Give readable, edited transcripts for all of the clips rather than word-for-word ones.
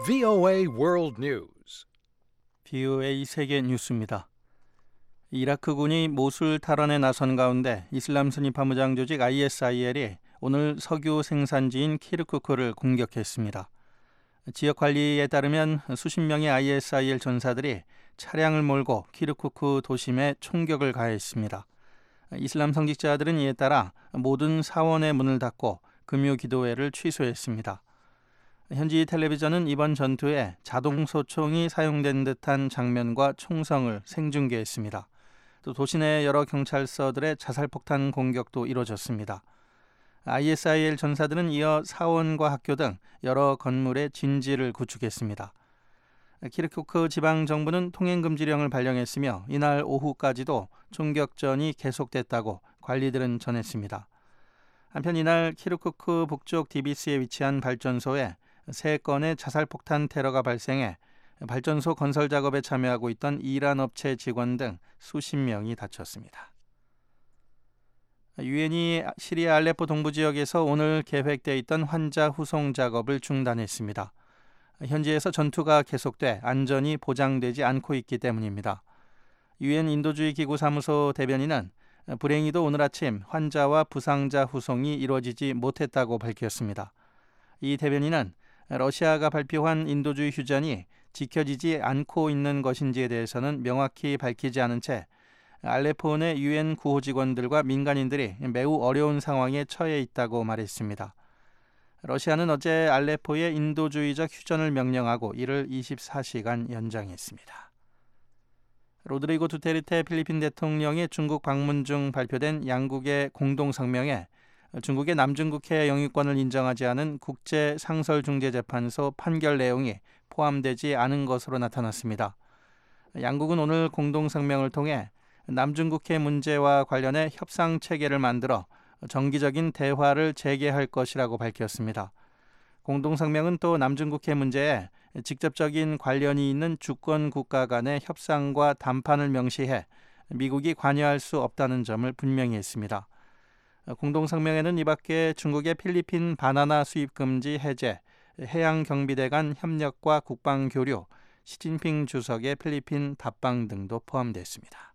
VOA World News. VOA 세계 뉴스입니다. 이라크군이 모술 탈환에 나선 가운데 이슬람 순위파 무장 조직 ISIL이 오늘 석유 생산지인 키르쿠크를 공격했습니다. 지역 관리에 따르면 수십 명의 ISIL 전사들이 차량을 몰고 키르쿠크 도심에 총격을 가했습니다. 이슬람 성직자들은 이에 따라 모든 사원의 문을 닫고 금요 기도회를 취소했습니다. 현지 텔레비전은 이번 전투에 자동 소총이 사용된 듯한 장면과 총성을 생중계했습니다. 또 도시 내 여러 경찰서들의 자살폭탄 공격도 이뤄졌습니다. ISIL 전사들은 이어 사원과 학교 등 여러 건물에 진지를 구축했습니다. 키르쿠크 지방정부는 통행금지령을 발령했으며 이날 오후까지도 총격전이 계속됐다고 관리들은 전했습니다. 한편 이날 키르쿠크 북쪽 디비스에 위치한 발전소에 3건의 자살폭탄 테러가 발생해 발전소 건설 작업에 참여하고 있던 이란 업체 직원 등 수십 명이 다쳤습니다. 유엔이 시리아 알레포 동부 지역에서 오늘 계획돼 있던 환자 후송 작업을 중단했습니다. 현지에서 전투가 계속돼 안전이 보장되지 않고 있기 때문입니다. 유엔 인도주의 기구 사무소 대변인은 불행히도 오늘 아침 환자와 부상자 후송이 이루어지지 못했다고 밝혔습니다. 이 대변인은 러시아가 발표한 인도주의 휴전이 지켜지지 않고 있는 것인지에 대해서는 명확히 밝히지 않은 채 알레포 내 유엔 구호 직원들과 민간인들이 매우 어려운 상황에 처해 있다고 말했습니다. 러시아는 어제 알레포의 인도주의적 휴전을 명령하고 이를 24시간 연장했습니다. 로드리고 두테르테 필리핀 대통령의 중국 방문 중 발표된 양국의 공동성명에 중국의 남중국해 영유권을 인정하지 않은 국제상설중재재판소 판결 내용이 포함되지 않은 것으로 나타났습니다. 양국은 오늘 공동성명을 통해 남중국해 문제와 관련해 협상체계를 만들어 정기적인 대화를 재개할 것이라고 밝혔습니다. 공동성명은 또 남중국해 문제에 직접적인 관련이 있는 주권 국가 간의 협상과 담판을 명시해 미국이 관여할 수 없다는 점을 분명히 했습니다. 공동성명에는 이 밖에 중국의 필리핀 바나나 수입 금지 해제, 해양경비대 간 협력과 국방교류, 시진핑 주석의 필리핀 답방 등도 포함됐습니다.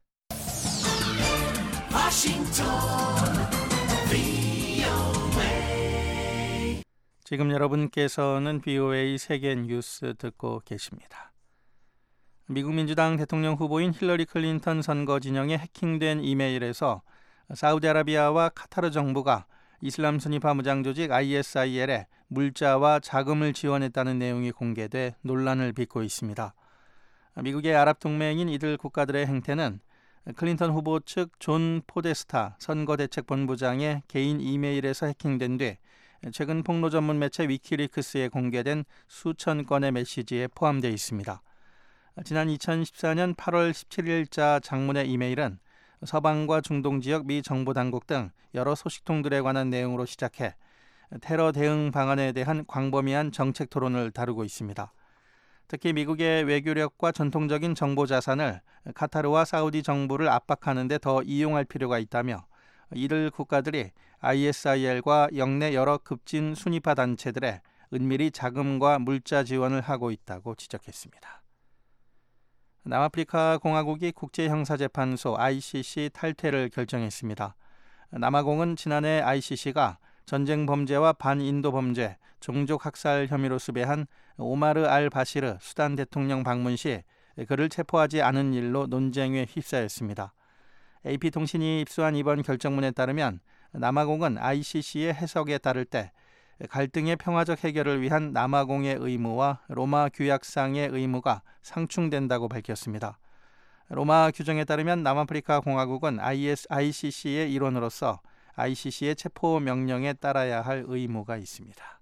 지금 여러분께서는 VOA 세계 뉴스 듣고 계십니다. 미국 민주당 대통령 후보인 힐러리 클린턴 선거 진영에 해킹된 이메일에서 사우디아라비아와 카타르 정부가 이슬람 순위파 무장 조직 ISIL에 물자와 자금을 지원했다는 내용이 공개돼 논란을 빚고 있습니다. 미국의 아랍 동맹인 이들 국가들의 행태는 클린턴 후보 측 존 포데스타 선거대책본부장의 개인 이메일에서 해킹된 뒤 최근 폭로 전문 매체 위키리크스에 공개된 수천 건의 메시지에 포함되어 있습니다. 지난 2014년 8월 17일자 장문의 이메일은 서방과 중동 지역 미 정부 당국 등 여러 소식통들에 관한 내용으로 시작해 테러 대응 방안에 대한 광범위한 정책 토론을 다루고 있습니다. 특히 미국의 외교력과 전통적인 정보 자산을 카타르와 사우디 정부를 압박하는 데 더 이용할 필요가 있다며 이들 국가들이 ISIL과 역내 여러 급진 순위파 단체들에 은밀히 자금과 물자 지원을 하고 있다고 지적했습니다. 남아프리카 공화국이 국제형사재판소 ICC 탈퇴를 결정했습니다. 남아공은 지난해 ICC가 전쟁 범죄와 반인도 범죄, 종족 학살 혐의로 수배한 오마르 알 바시르 수단 대통령 방문 시 그를 체포하지 않은 일로 논쟁에 휩싸였습니다. AP통신이 입수한 이번 결정문에 따르면 남아공은 ICC의 해석에 따를 때 갈등의 평화적 해결을 위한 남아공의 의무와 로마 규약상의 의무가 상충된다고 밝혔습니다. 로마 규정에 따르면 남아프리카 공화국은 ICC의 일원으로서 ICC의 체포 명령에 따라야 할 의무가 있습니다.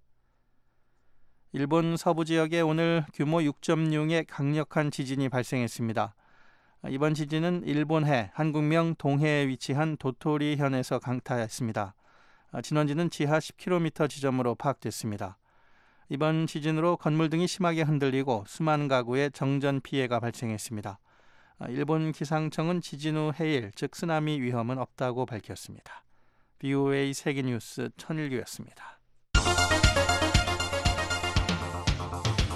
일본 서부 지역에 오늘 규모 6.6의 강력한 지진이 발생했습니다. 이번 지진은 일본해 한국명 동해에 위치한 도토리현에서 강타했습니다. 진원지는 지하 10km 지점으로 파악됐습니다. 이번 지진으로 건물 등이 심하게 흔들리고 수만 가구의 정전 피해가 발생했습니다. 일본 기상청은 지진 후 해일, 즉 쓰나미 위험은 없다고 밝혔습니다. VOA 세계뉴스 천일규였습니다.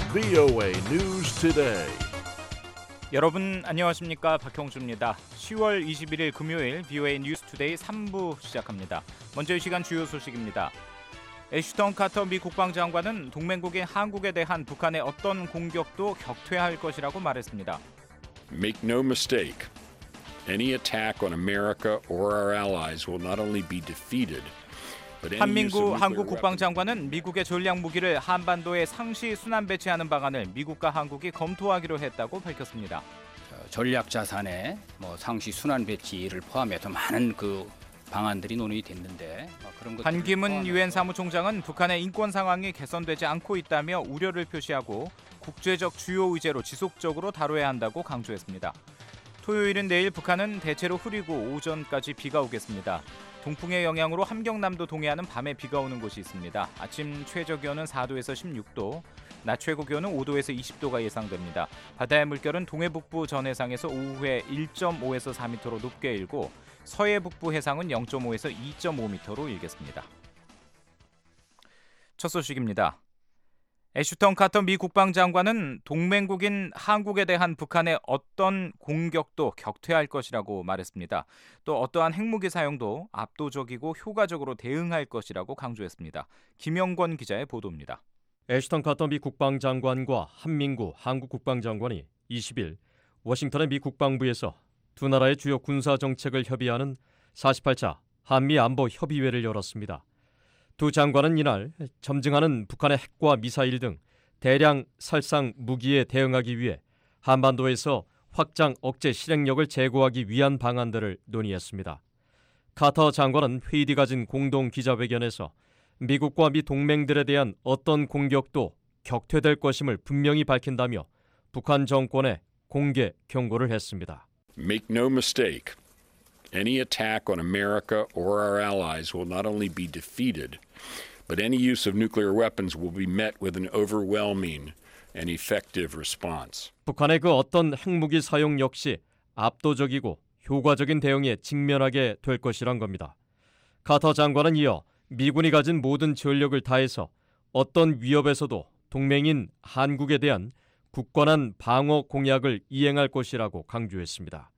VOA News Today. 여러분 안녕하십니까? 박형주입니다. 10월 21일 금요일 VOA 뉴스 투데이 3부 시작합니다. 먼저 이 시간 주요 소식입니다. 애슈턴 카터 미 국방장관은 동맹국인 한국에 대한 북한의 어떤 공격도 격퇴할 것이라고 말했습니다. Make no mistake, any attack on America or our allies will not only be defeated, but any use of 한민구 nuclear 한국 weapons. 국방장관은 미국의 전략 무기를 한반도에 상시 순환 배치하는 방안을 미국과 한국이 검토하기로 했다고 밝혔습니다. 전략 자산의 상시 순환 배치를 포함해서 많은 방안들이 논의이 됐는데 그런 것들 반기문 유엔 사무총장은 북한의 인권 상황이 개선되지 않고 있다며 우려를 표시하고 국제적 주요 의제로 지속적으로 다뤄야 한다고 강조했습니다. 토요일은 내일 북한은 대체로 흐리고 오전까지 비가 오겠습니다. 동풍의 영향으로 함경남도 동해안은 밤에 비가 오는 곳이 있습니다. 아침 최저기온은 4도에서 16도, 낮 최고기온은 5도에서 20도가 예상됩니다. 바다의 물결은 동해 북부 전해상에서 오후에 1.5에서 4m로 높게 일고 서해 북부 해상은 0.5에서 2.5m로 일겠습니다. 첫 소식입니다. 애슈턴 카터 미 국방장관은 동맹국인 한국에 대한 북한의 어떤 공격도 격퇴할 것이라고 말했습니다. 또 어떠한 핵무기 사용도 압도적이고 효과적으로 대응할 것이라고 강조했습니다. 김영권 기자의 보도입니다. 애슈턴 카터 미 국방장관과 한민구 한국 국방장관이 20일 워싱턴의 미 국방부에서 두 나라의 주요 군사 정책을 협의하는 48차 한미 안보 협의회를 열었습니다. 두 장관은 이날 점증하는 북한의 핵과 미사일 등 대량 살상 무기에 대응하기 위해 한반도에서 확장 억제 실행력을 제고하기 위한 방안들을 논의했습니다. 카터 장관은 회의 뒤 가진 공동 기자회견에서 미국과 미 동맹들에 대한 어떤 공격도 격퇴될 것임을 분명히 밝힌다며 북한 정권에 공개 경고를 했습니다. Make no mistake, any attack on America or our allies will not only be defeated, but any use of nuclear weapons will be met with an overwhelming and effective response. 북한의 그 어떤 핵무기 사용 역시 압도적이고 효과적인 대응에 직면하게 될 것이란 겁니다. 카터 장관은 이어 미군이 가진 모든 전력을 다해서 어떤 위협에서도 동맹인 한국에 대한 굳건한 방어 공약을 이행할 것이라고 강조했습니다.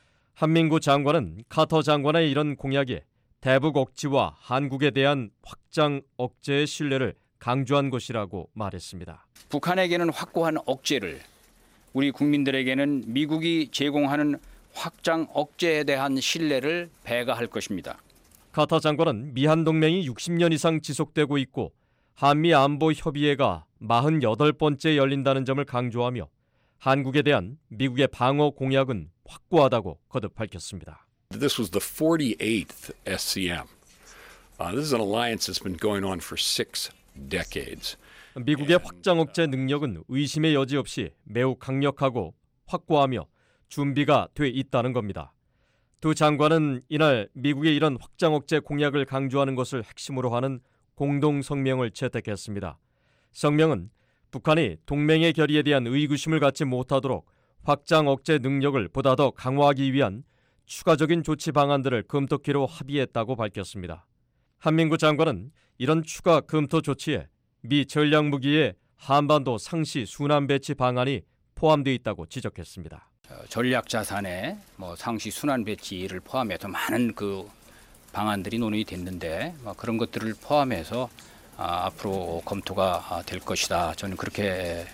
한민구 장관은 카터 장관의 이런 공약이 대북 억지와 한국에 대한 확장 억제의 신뢰를 강조한 것이라고 말했습니다. 북한에게는 확고한 억제를, 우리 국민들에게는 미국이 제공하는 확장 억제에 대한 신뢰를 배가할 것입니다. 카터 장관은 미한 동맹이 60년 이상 지속되고 있고 한미 안보 협의회가 48번째 열린다는 점을 강조하며 한국에 대한 미국의 방어 공약은 확고하다고 거듭 밝혔습니다. This was the 48th SCM. This is an alliance that's been going on for 6 decades. 미국의 확장 억제 능력은 의심의 여지 없이 매우 강력하고 확고하며 준비가 돼 있다는 겁니다. 두 장관은 이날 미국의 이런 확장 억제 공약을 강조하는 것을 핵심으로 하는 공동 성명을 채택했습니다. 성명은 북한이 동맹의 결의에 대한 의구심을 갖지 못하도록 확장 억제 능력을 보다 더 강화하기 위한 추가적인 조치 방안들을 검토키로 합의했다고 밝혔습니다. 한민구 장관은 이런 추가 검토 조치에 미 전략무기의 한반도 상시 순환 배치 방안이 포함되어 있다고 지적했습니다. 전략 자산의 상시 순환 배치를 포함해서 많은 방안들이 논의이 됐는데 그런 것들을 포함해서 앞으로 검토가 될 것이다. 저는 그렇게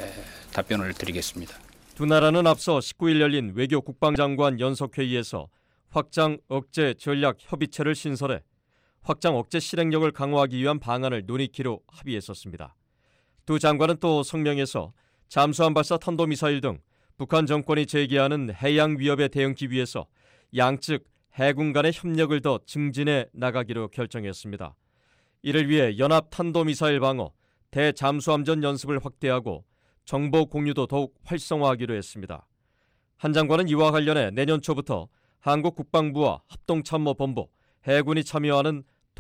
답변을 드리겠습니다. 두 나라는 앞서 19일 열린 외교 국방장관 연석회의에서 확장 억제 전략 협의체를 신설해 확장 억제 실행력을 강화하기 위한 방안을 논의키로 합의했었습니다. 두 장관은 또 성명에서 잠수함 발사 탄도미사일 등 북한 정권이 제기하는 해양 위협에 대응하기 위해서 양측 해군 간의 협력을 더 증진해 나가기로 결정했습니다. 이를 위해 연합 탄도미사일 방어, 대잠수함전 연습을 확대하고 정보 공유도 더욱 활성화하기로 했습니다. 한 장관은 이와 관련해 내년 초부터 한국 국방부와 합동참모본부, 해군이 참여하는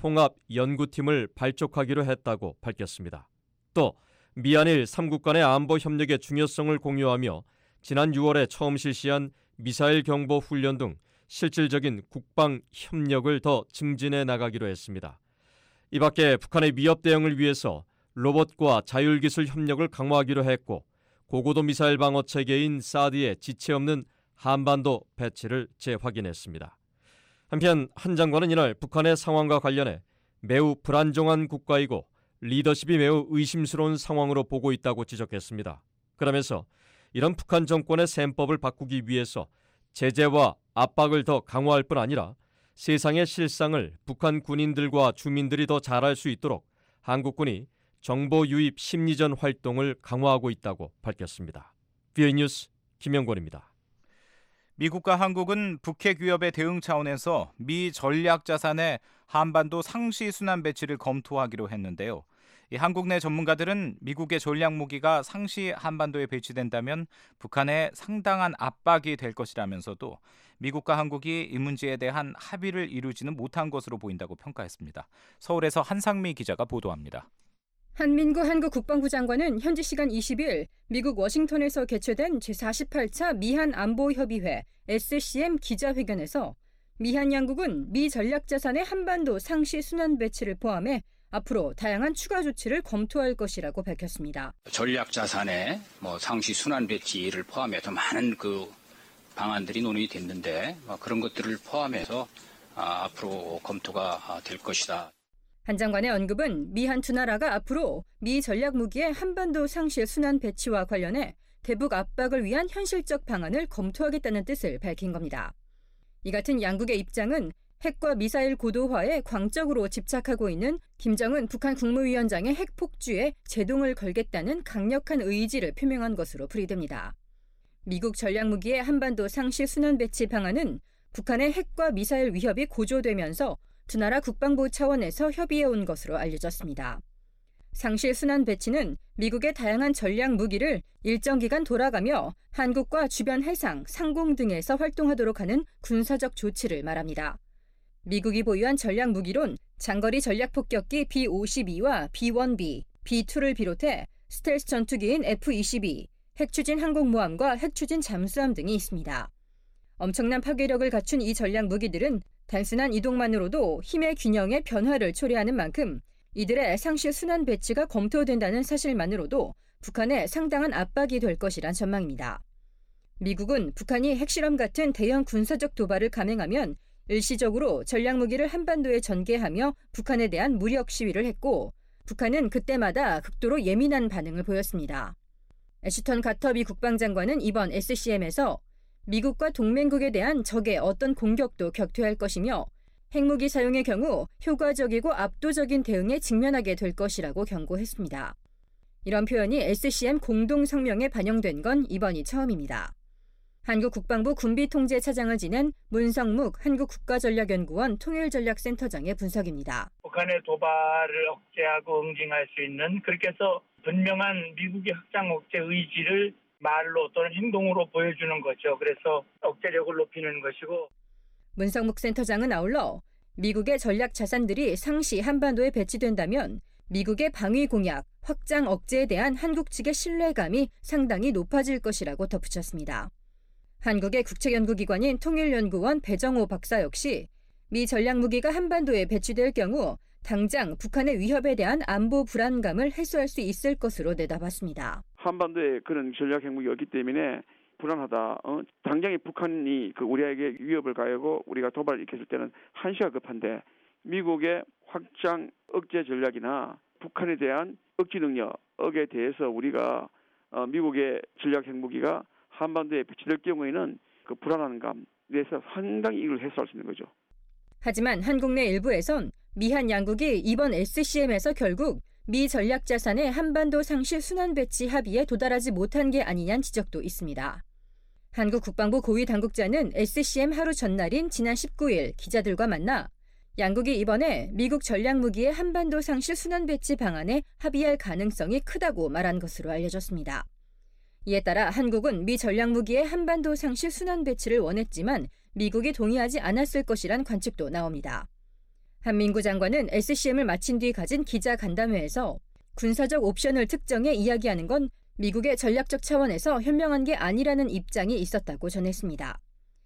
통합연구팀을 발족하기로 했다고 밝혔습니다. 또 미한일 3국 간의 안보 협력의 중요성을 공유하며 지난 6월에 처음 실시한 미사일 경보 훈련 등 실질적인 국방 협력을 더 증진해 나가기로 했습니다. 이 밖에 북한의 위협 대응을 위해서 로봇과 자율기술 협력을 강화하기로 했고 고고도 미사일 방어 체계인 사드의 지체 없는 한반도 배치를 재확인했습니다. 한편 한 장관은 이날 북한의 상황과 관련해 매우 불안정한 국가이고 리더십이 매우 의심스러운 상황으로 보고 있다고 지적했습니다. 그러면서 이런 북한 정권의 셈법을 바꾸기 위해서 제재와 압박을 더 강화할 뿐 아니라 세상의 실상을 북한 군인들과 주민들이 더 잘 알 수 있도록 한국군이 정보 유입 심리전 활동을 강화하고 있다고 밝혔습니다. VOA 뉴스 김영권입니다. 미국과 한국은 북핵 위협에 대응 차원에서 미 전략 자산의 한반도 상시 순환 배치를 검토하기로 했는데요. 한국 내 전문가들은 미국의 전략 무기가 상시 한반도에 배치된다면 북한에 상당한 압박이 될 것이라면서도 미국과 한국이 이 문제에 대한 합의를 이루지는 못한 것으로 보인다고 평가했습니다. 서울에서 한상미 기자가 보도합니다. 한민구 한국 국방부 장관은 현지 시간 20일 미국 워싱턴에서 개최된 제48차 미한 안보협의회 SCM 기자회견에서 미한 양국은 미 전략자산의 한반도 상시 순환 배치를 포함해 앞으로 다양한 추가 조치를 검토할 것이라고 밝혔습니다. 전략자산의 상시 순환 배치를 포함해서 많은 방안들이 논의이 됐는데 그런 것들을 포함해서 앞으로 검토가 될 것이다. 한 장관의 언급은 미한 두 나라가 앞으로 미 전략 무기의 한반도 상시 순환 배치와 관련해 대북 압박을 위한 현실적 방안을 검토하겠다는 뜻을 밝힌 겁니다. 이 같은 양국의 입장은 핵과 미사일 고도화에 광적으로 집착하고 있는 김정은 북한 국무위원장의 핵 폭주에 제동을 걸겠다는 강력한 의지를 표명한 것으로 풀이됩니다. 미국 전략 무기의 한반도 상시 순환 배치 방안은 북한의 핵과 미사일 위협이 고조되면서 두 나라 국방부 차원에서 협의해온 것으로 알려졌습니다. 상시 순환 배치는 미국의 다양한 전략 무기를 일정 기간 돌아가며 한국과 주변 해상, 상공 등에서 활동하도록 하는 군사적 조치를 말합니다. 미국이 보유한 전략 무기론 장거리 전략 폭격기 B-52와 B-1B, B-2를 비롯해 스텔스 전투기인 F-22, 핵추진 항공모함과 핵추진 잠수함 등이 있습니다. 엄청난 파괴력을 갖춘 이 전략 무기들은 단순한 이동만으로도 힘의 균형의 변화를 초래하는 만큼 이들의 상시 순환 배치가 검토된다는 사실만으로도 북한에 상당한 압박이 될 것이란 전망입니다. 미국은 북한이 핵실험 같은 대형 군사적 도발을 감행하면 일시적으로 전략 무기를 한반도에 전개하며 북한에 대한 무력 시위를 했고 북한은 그때마다 극도로 예민한 반응을 보였습니다. 애슈턴 가터비 국방장관은 이번 SCM에서 미국과 동맹국에 대한 적의 어떤 공격도 격퇴할 것이며 핵무기 사용의 경우 효과적이고 압도적인 대응에 직면하게 될 것이라고 경고했습니다. 이런 표현이 SCM 공동성명에 반영된 건 이번이 처음입니다. 한국 국방부 군비통제차장을 지낸 문성묵 한국국가전략연구원 통일전략센터장의 분석입니다. 북한의 도발을 억제하고 응징할 수 있는 그렇게 해서 분명한 미국의 확장 억제 의지를 말로 또는 행동으로 보여주는 거죠. 그래서 억제력을 높이는 것이고. 문성묵 센터장은 아울러 미국의 전략 자산들이 상시 한반도에 배치된다면 미국의 방위 공약, 확장 억제에 대한 한국 측의 신뢰감이 상당히 높아질 것이라고 덧붙였습니다. 한국의 국책연구기관인 통일연구원 배정호 박사 역시 미 전략 무기가 한반도에 배치될 경우 당장 북한의 위협에 대한 안보 불안감을 해소할 수 있을 것으로 내다봤습니다. 한반도에 그런 전략 핵무기가 없기 때문에 불안하다. 당장에 북한이 우리에게 위협을 가하고 우리가 도발을 일으켰을 때는 한시가 급한데 미국의 확장 억제 전략이나 북한에 대한 억지 능력에 대해서 우리가 미국의 전략 핵무기가 한반도에 배치될 경우에는 그 불안한 감에서 상당히 이걸 해소할 수 있는 거죠. 하지만 한국 내 일부에선 미한 양국이 이번 SCM에서 결국 미 전략 자산의 한반도 상시 순환 배치 합의에 도달하지 못한 게 아니냐는 지적도 있습니다. 한국 국방부 고위 당국자는 SCM 하루 전날인 지난 19일 기자들과 만나 양국이 이번에 미국 전략 무기의 한반도 상시 순환 배치 방안에 합의할 가능성이 크다고 말한 것으로 알려졌습니다. 이에 따라 한국은 미 전략 무기의 한반도 상시 순환 배치를 원했지만 미국이 동의하지 않았을 것이란 관측도 나옵니다. 한민구 장관은 SCM을 마친 뒤 가진 기자 간담회에서 군사적 옵션을 특정해 이야기하는 건 미국의 전략적 차원에서 현명한 게 아니라는 입장이 있었다고 전했습니다.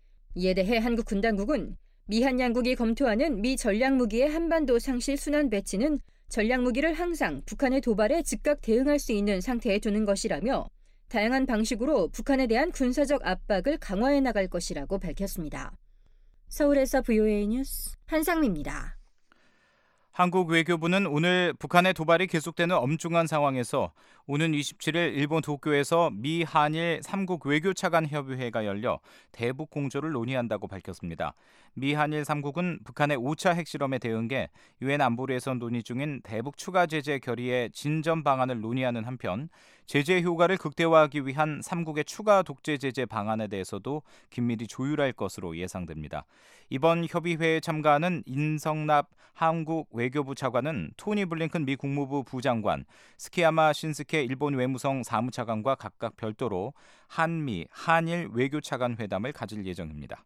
이에 대해 한국 군 당국은 미한 양국이 검토하는 미 전략 무기의 한반도 상시 순환 배치는 전략 무기를 항상 북한의 도발에 즉각 대응할 수 있는 상태에 두는 것이라며 다양한 방식으로 북한에 대한 군사적 압박을 강화해 나갈 것이라고 밝혔습니다. 서울에서 VOA 뉴스 한상미입니다. 한국 외교부는 오늘 북한의 도발이 계속되는 엄중한 상황에서 오는 27일 일본 도쿄에서 미 한일 3국 외교차관 협의회가 열려 대북 공조를 논의한다고 밝혔습니다. 미 한일 3국은 북한의 5차 핵실험에 대응해 유엔 안보리에서 논의 중인 대북 추가 제재 결의의 진전 방안을 논의하는 한편 제재 효과를 극대화하기 위한 3국의 추가 독재 제재 방안에 대해서도 긴밀히 조율할 것으로 예상됩니다. 이번 협의회에 참가하는 인성납 한국 외교부 차관은 토니 블링컨 미 국무부 부장관, 스키야마 신스케 일본 외무성 사무차관과 각각 별도로 한미, 한일 외교차관 회담을 가질 예정입니다.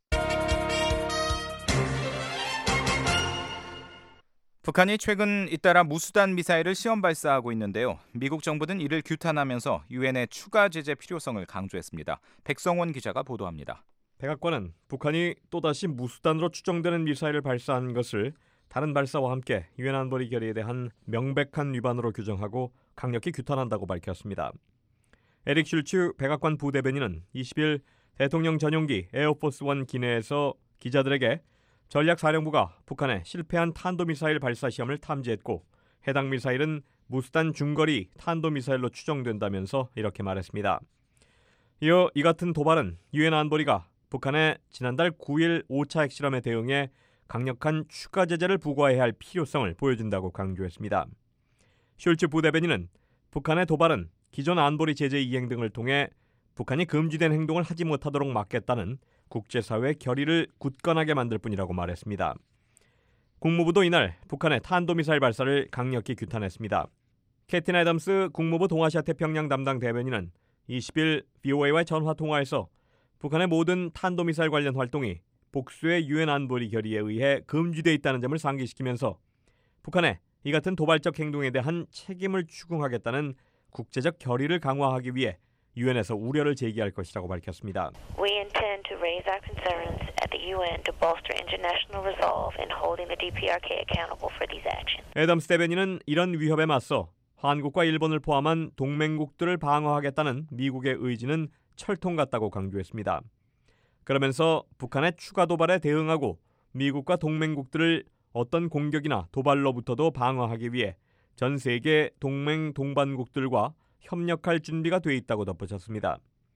북한이 최근 잇따라 무수단 미사일을 시험 발사하고 있는데요. 미국 정부는 이를 규탄하면서 유엔의 추가 제재 필요성을 강조했습니다. 백성원 기자가 보도합니다. 백악관은 북한이 또다시 무수단으로 추정되는 미사일을 발사한 것을 다른 발사와 함께 유엔 안보리 결의에 대한 명백한 위반으로 규정하고 강력히 규탄한다고 밝혔습니다. 에릭 슐츠 백악관 부대변인은 20일 대통령 전용기 에어포스 원 기내에서 기자들에게 전략사령부가 북한의 실패한 탄도미사일 발사 시험을 탐지했고 해당 미사일은 무수단 중거리 탄도미사일로 추정된다면서 이렇게 말했습니다. 이어 이 같은 도발은 유엔 안보리가 북한의 지난달 9일 5차 핵실험에 대응해 강력한 추가 제재를 부과해야 할 필요성을 보여준다고 강조했습니다. 슐츠 부대변인은 북한의 도발은 기존 안보리 제재 이행 등을 통해 북한이 금지된 행동을 하지 못하도록 막겠다는 국제사회의 결의를 굳건하게 만들 뿐이라고 말했습니다. 국무부도 이날 북한의 탄도미사일 발사를 강력히 규탄했습니다. 캐틴 애덤스 국무부 동아시아 태평양 담당 대변인은 20일 VOA와의 전화통화에서 북한의 모든 탄도미사일 관련 활동이 복수의 유엔 안보리 결의에 의해 금지되어 있다는 점을 상기시키면서 북한의 이 같은 도발적 행동에 대한 책임을 추궁하겠다는 국제적 결의를 강화하기 위해 유엔에서 우려를 제기할 것이라고 밝혔습니다. We intend to raise our concerns at the UN to bolster international resolve in holding the DPRK accountable for these actions. 애덤스 대변인은 이런 위협에 맞서 한국과 일본을 포함한 동맹국들을 방어하겠다는 미국의 의지는 철통 같다고 강조했습니다. 그러면서 북한의 추가 도발에 대응하고 미국과 동맹국들을 어떤 공격이나 도발로부터도 방어하기 위해 전 세계 동맹 동반국들과 협력할 준비가 돼 있다고 덧붙였습니다.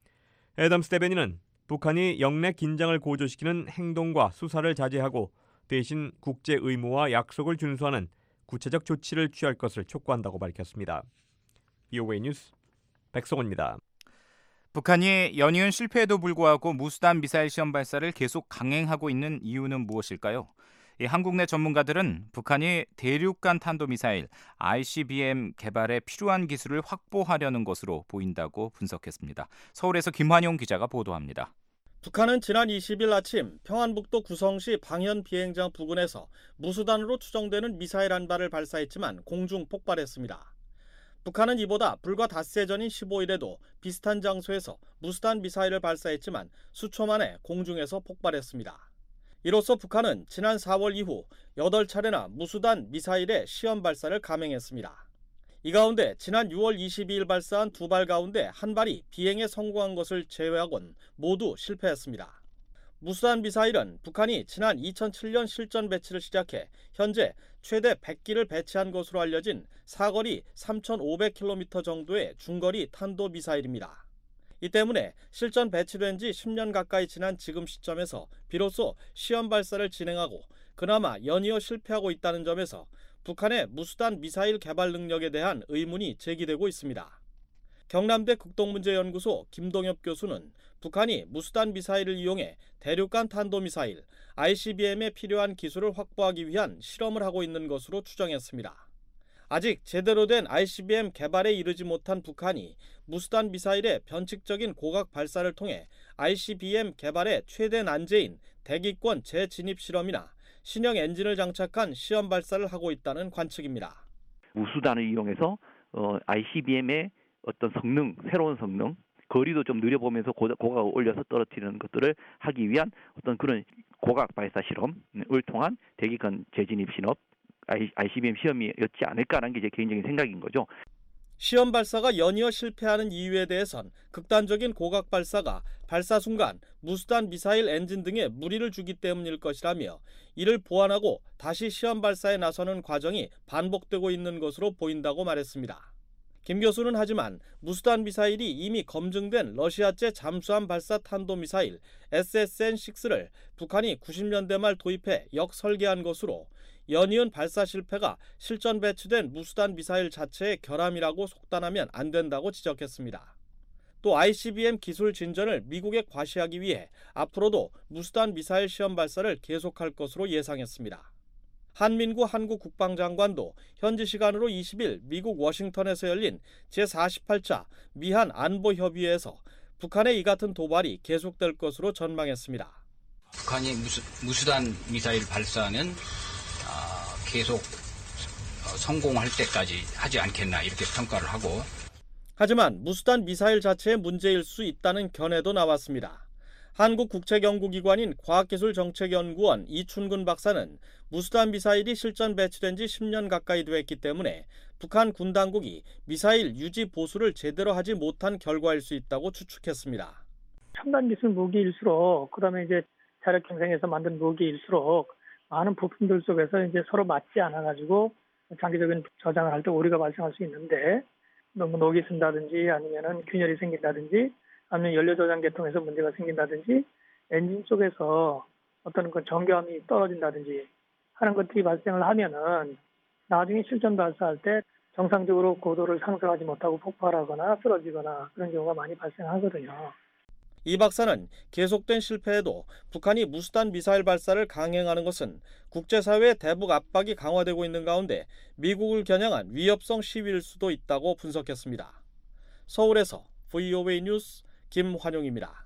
애덤스 대변인은 북한이 영내 긴장을 고조시키는 행동과 수사를 자제하고 대신 국제 의무와 약속을 준수하는 구체적 조치를 취할 것을 촉구한다고 밝혔습니다. VOA 뉴스 백성원입니다. 북한이 연이은 실패에도 불구하고 무수단 미사일 시험 발사를 계속 강행하고 있는 이유는 무엇일까요? 한국 내 전문가들은 북한이 대륙간 탄도미사일 ICBM 개발에 필요한 기술을 확보하려는 것으로 보인다고 분석했습니다. 서울에서 김환용 기자가 보도합니다. 북한은 지난 20일 아침 평안북도 구성시 방현 비행장 부근에서 무수단으로 추정되는 미사일 한 발을 발사했지만 공중 폭발했습니다. 북한은 이보다 불과 닷새 전인 15일에도 비슷한 장소에서 무수단 미사일을 발사했지만 수초 만에 공중에서 폭발했습니다. 이로써 북한은 지난 4월 이후 8차례나 무수단 미사일의 시험 발사를 감행했습니다. 이 가운데 지난 6월 22일 발사한 2발 가운데 한 발이 비행에 성공한 것을 제외하곤 모두 실패했습니다. 무수단 미사일은 북한이 지난 2007년 실전 배치를 시작해 현재 최대 100기를 배치한 것으로 알려진 사거리 3,500km 정도의 중거리 탄도미사일입니다. 이 때문에 실전 배치된 지 10년 가까이 지난 지금 시점에서 비로소 시험 발사를 진행하고 그나마 연이어 실패하고 있다는 점에서 북한의 무수단 미사일 개발 능력에 대한 의문이 제기되고 있습니다. 경남대 국동문제연구소 김동엽 교수는 북한이 무수단 미사일을 이용해 대륙간 탄도미사일 ICBM에 필요한 기술을 확보하기 위한 실험을 하고 있는 것으로 추정했습니다. 아직 제대로 된 ICBM 개발에 이르지 못한 북한이 무수단 미사일의 변칙적인 고각 발사를 통해 ICBM 개발의 최대 난제인 대기권 재진입 실험이나 신형 엔진을 장착한 시험 발사를 하고 있다는 관측입니다. 무수단을 이용해서 ICBM의 어떤 성능, 새로운 성능, 거리도 좀 느려보면서 고각을 올려서 떨어뜨리는 것들을 하기 위한 어떤 그런 고각 발사 실험을 통한 대기권 재진입 실험, ICBM 시험이었지 않을까라는 게 제 개인적인 생각인 거죠. 시험 발사가 연이어 실패하는 이유에 대해선 극단적인 고각 발사가 발사 순간 무수단 미사일 엔진 등에 무리를 주기 때문일 것이라며 이를 보완하고 다시 시험 발사에 나서는 과정이 반복되고 있는 것으로 보인다고 말했습니다. 김 교수는 하지만 무수단 미사일이 이미 검증된 러시아제 잠수함 발사 탄도미사일 SSN-6를 북한이 90년대 말 도입해 역설계한 것으로 연이은 발사 실패가 실전 배치된 무수단 미사일 자체의 결함이라고 속단하면 안 된다고 지적했습니다. 또 ICBM 기술 진전을 미국에 과시하기 위해 앞으로도 무수단 미사일 시험 발사를 계속할 것으로 예상했습니다. 한민구 한국 국방장관도 현지 시간으로 20일 미국 워싱턴에서 열린 제48차 미한 안보협의회에서 북한의 이 같은 도발이 계속될 것으로 전망했습니다. 북한이 무수단 미사일 발사는 계속 성공할 때까지 하지 않겠나 이렇게 평가를 하고 하지만 무수단 미사일 자체의 문제일 수 있다는 견해도 나왔습니다. 한국국책연구기관인 과학기술정책연구원 이춘근 박사는 무수단 미사일이 실전 배치된 지 10년 가까이 됐기 때문에 북한 군 당국이 미사일 유지 보수를 제대로 하지 못한 결과일 수 있다고 추측했습니다. 첨단 기술 무기일수록 그다음에 이제 자력 경쟁에서 만든 무기일수록 많은 부품들 속에서 이제 서로 맞지 않아가지고 장기적인 저장을 할 때 오류가 발생할 수 있는데 너무 녹이 쓴다든지 아니면은 균열이 생긴다든지 아니면 연료 저장 계통에서 문제가 생긴다든지 엔진 쪽에서 어떤 그 정교함이 떨어진다든지 하는 것들이 발생을 하면은 나중에 실전 발사할 때 정상적으로 고도를 상승하지 못하고 폭발하거나 쓰러지거나 그런 경우가 많이 발생하거든요. 이 박사는 계속된 실패에도 북한이 무수단 미사일 발사를 강행하는 것은 국제사회의 대북 압박이 강화되고 있는 가운데 미국을 겨냥한 위협성 시위일 수도 있다고 분석했습니다. 서울에서 VOA 뉴스 김환용입니다.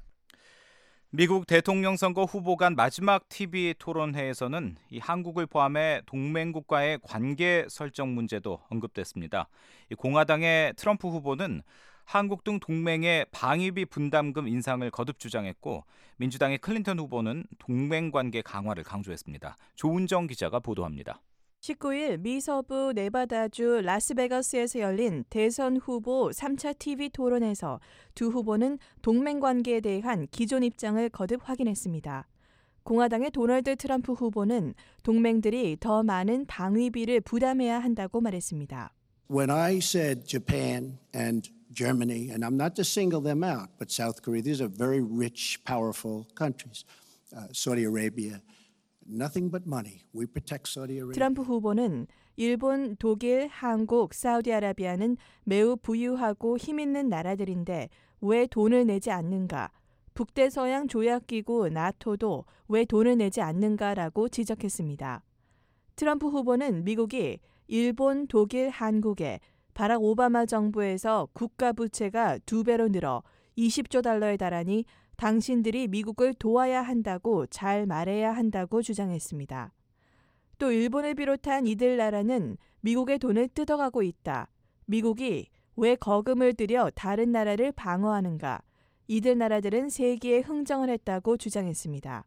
미국 대통령 선거 후보 간 마지막 TV 토론회에서는 이 한국을 포함해 동맹국과의 관계 설정 문제도 언급됐습니다. 이 공화당의 트럼프 후보는 한국 등 동맹의 방위비 분담금 인상을 거듭 주장했고 민주당의 클린턴 후보는 동맹 관계 강화를 강조했습니다. 조은정 기자가 보도합니다. 19일 미 서부 네바다주 라스베가스에서 열린 대선 후보 3차 TV 토론에서 두 후보는 동맹 관계에 대한 기존 입장을 거듭 확인했습니다. 공화당의 도널드 트럼프 후보는 동맹들이 더 많은 방위비를 부담해야 한다고 말했습니다. When I said Japan and Germany, and I'm not to single them out, but South Korea, these are very rich, powerful countries. Saudi Arabia, nothing but money. We protect Saudi Arabia. 트럼프 후보는 일본, 독일, 한국, 사우디아라비아는 매우 부유하고 힘 있는 나라들인데 왜 돈을 내지 않는가? 북대서양 조약기구 나토도 왜 돈을 내지 않는가라고 지적했습니다. 트럼프 후보는 미국이 일본, 독일, 한국에 바락 오바마 정부에서 국가 부채가 2배로 늘어 20조 달러에 달하니 당신들이 미국을 도와야 한다고 잘 말해야 한다고 주장했습니다. 또 일본을 비롯한 이들 나라는 미국의 돈을 뜯어가고 있다. 미국이 왜 거금을 들여 다른 나라를 방어하는가? 이들 나라들은 세계에 흥정을 했다고 주장했습니다.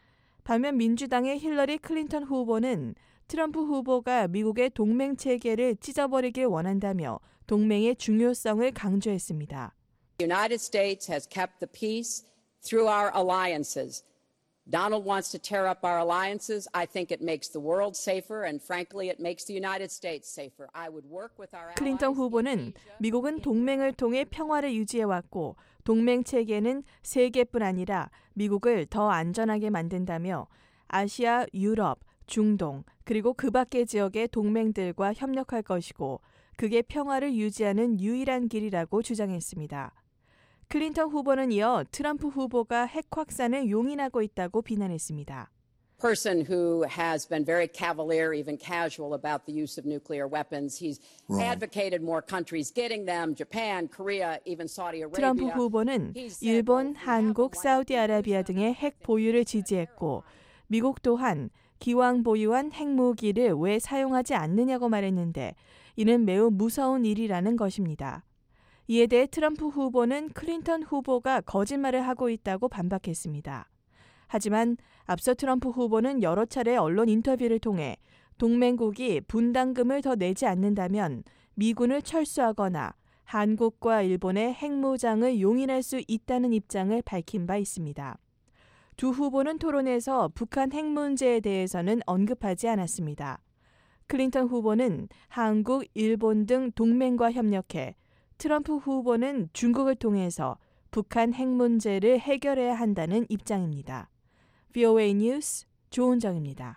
반면 민주당의 힐러리 클린턴 후보는 트럼프 후보가 미국의 동맹 체계를 찢어버리길 원한다며 동맹의 중요성을 강조했습니다. The United States has kept the peace through our alliances. Donald wants to tear up our alliances. I think it makes the world safer and frankly it makes the United States safer. I would work with our allies. 클린턴 후보는 미국은 동맹을 통해 평화를 유지해왔고 동맹 체계는 세계뿐 아니라 미국을 더 안전하게 만든다며 아시아, 유럽, 중동 그리고 그 밖의 지역의 동맹들과 협력할 것이고 그게 평화를 유지하는 유일한 길이라고 주장했습니다. 클린턴 후보는 이어 트럼프 후보가 핵 확산을 용인하고 있다고 비난했습니다. Person who has been very cavalier, even casual about the use of nuclear weapons. He's advocated more countries getting them, Japan, Korea, even Saudi Arabia. 트럼프 후보는 일본, 한국, 사우디아라비아 등의 핵 보유를 지지했고 미국 또한 기왕 보유한 핵무기를 왜 사용하지 않느냐고 말했는데 이는 매우 무서운 일이라는 것입니다. 이에 대해 트럼프 후보는 클린턴 후보가 거짓말을 하고 있다고 반박했습니다. 하지만 앞서 트럼프 후보는 여러 차례 언론 인터뷰를 통해 동맹국이 분담금을 더 내지 않는다면 미군을 철수하거나 한국과 일본의 핵무장을 용인할 수 있다는 입장을 밝힌 바 있습니다. 두 후보는 토론에서 북한 핵 문제에 대해서는 언급하지 않았습니다. 클린턴 후보는 한국, 일본 등 동맹과 협력해, 트럼프 후보는 중국을 통해서 북한 핵 문제를 해결해야 한다는 입장입니다. VOA 뉴스 조은정입니다.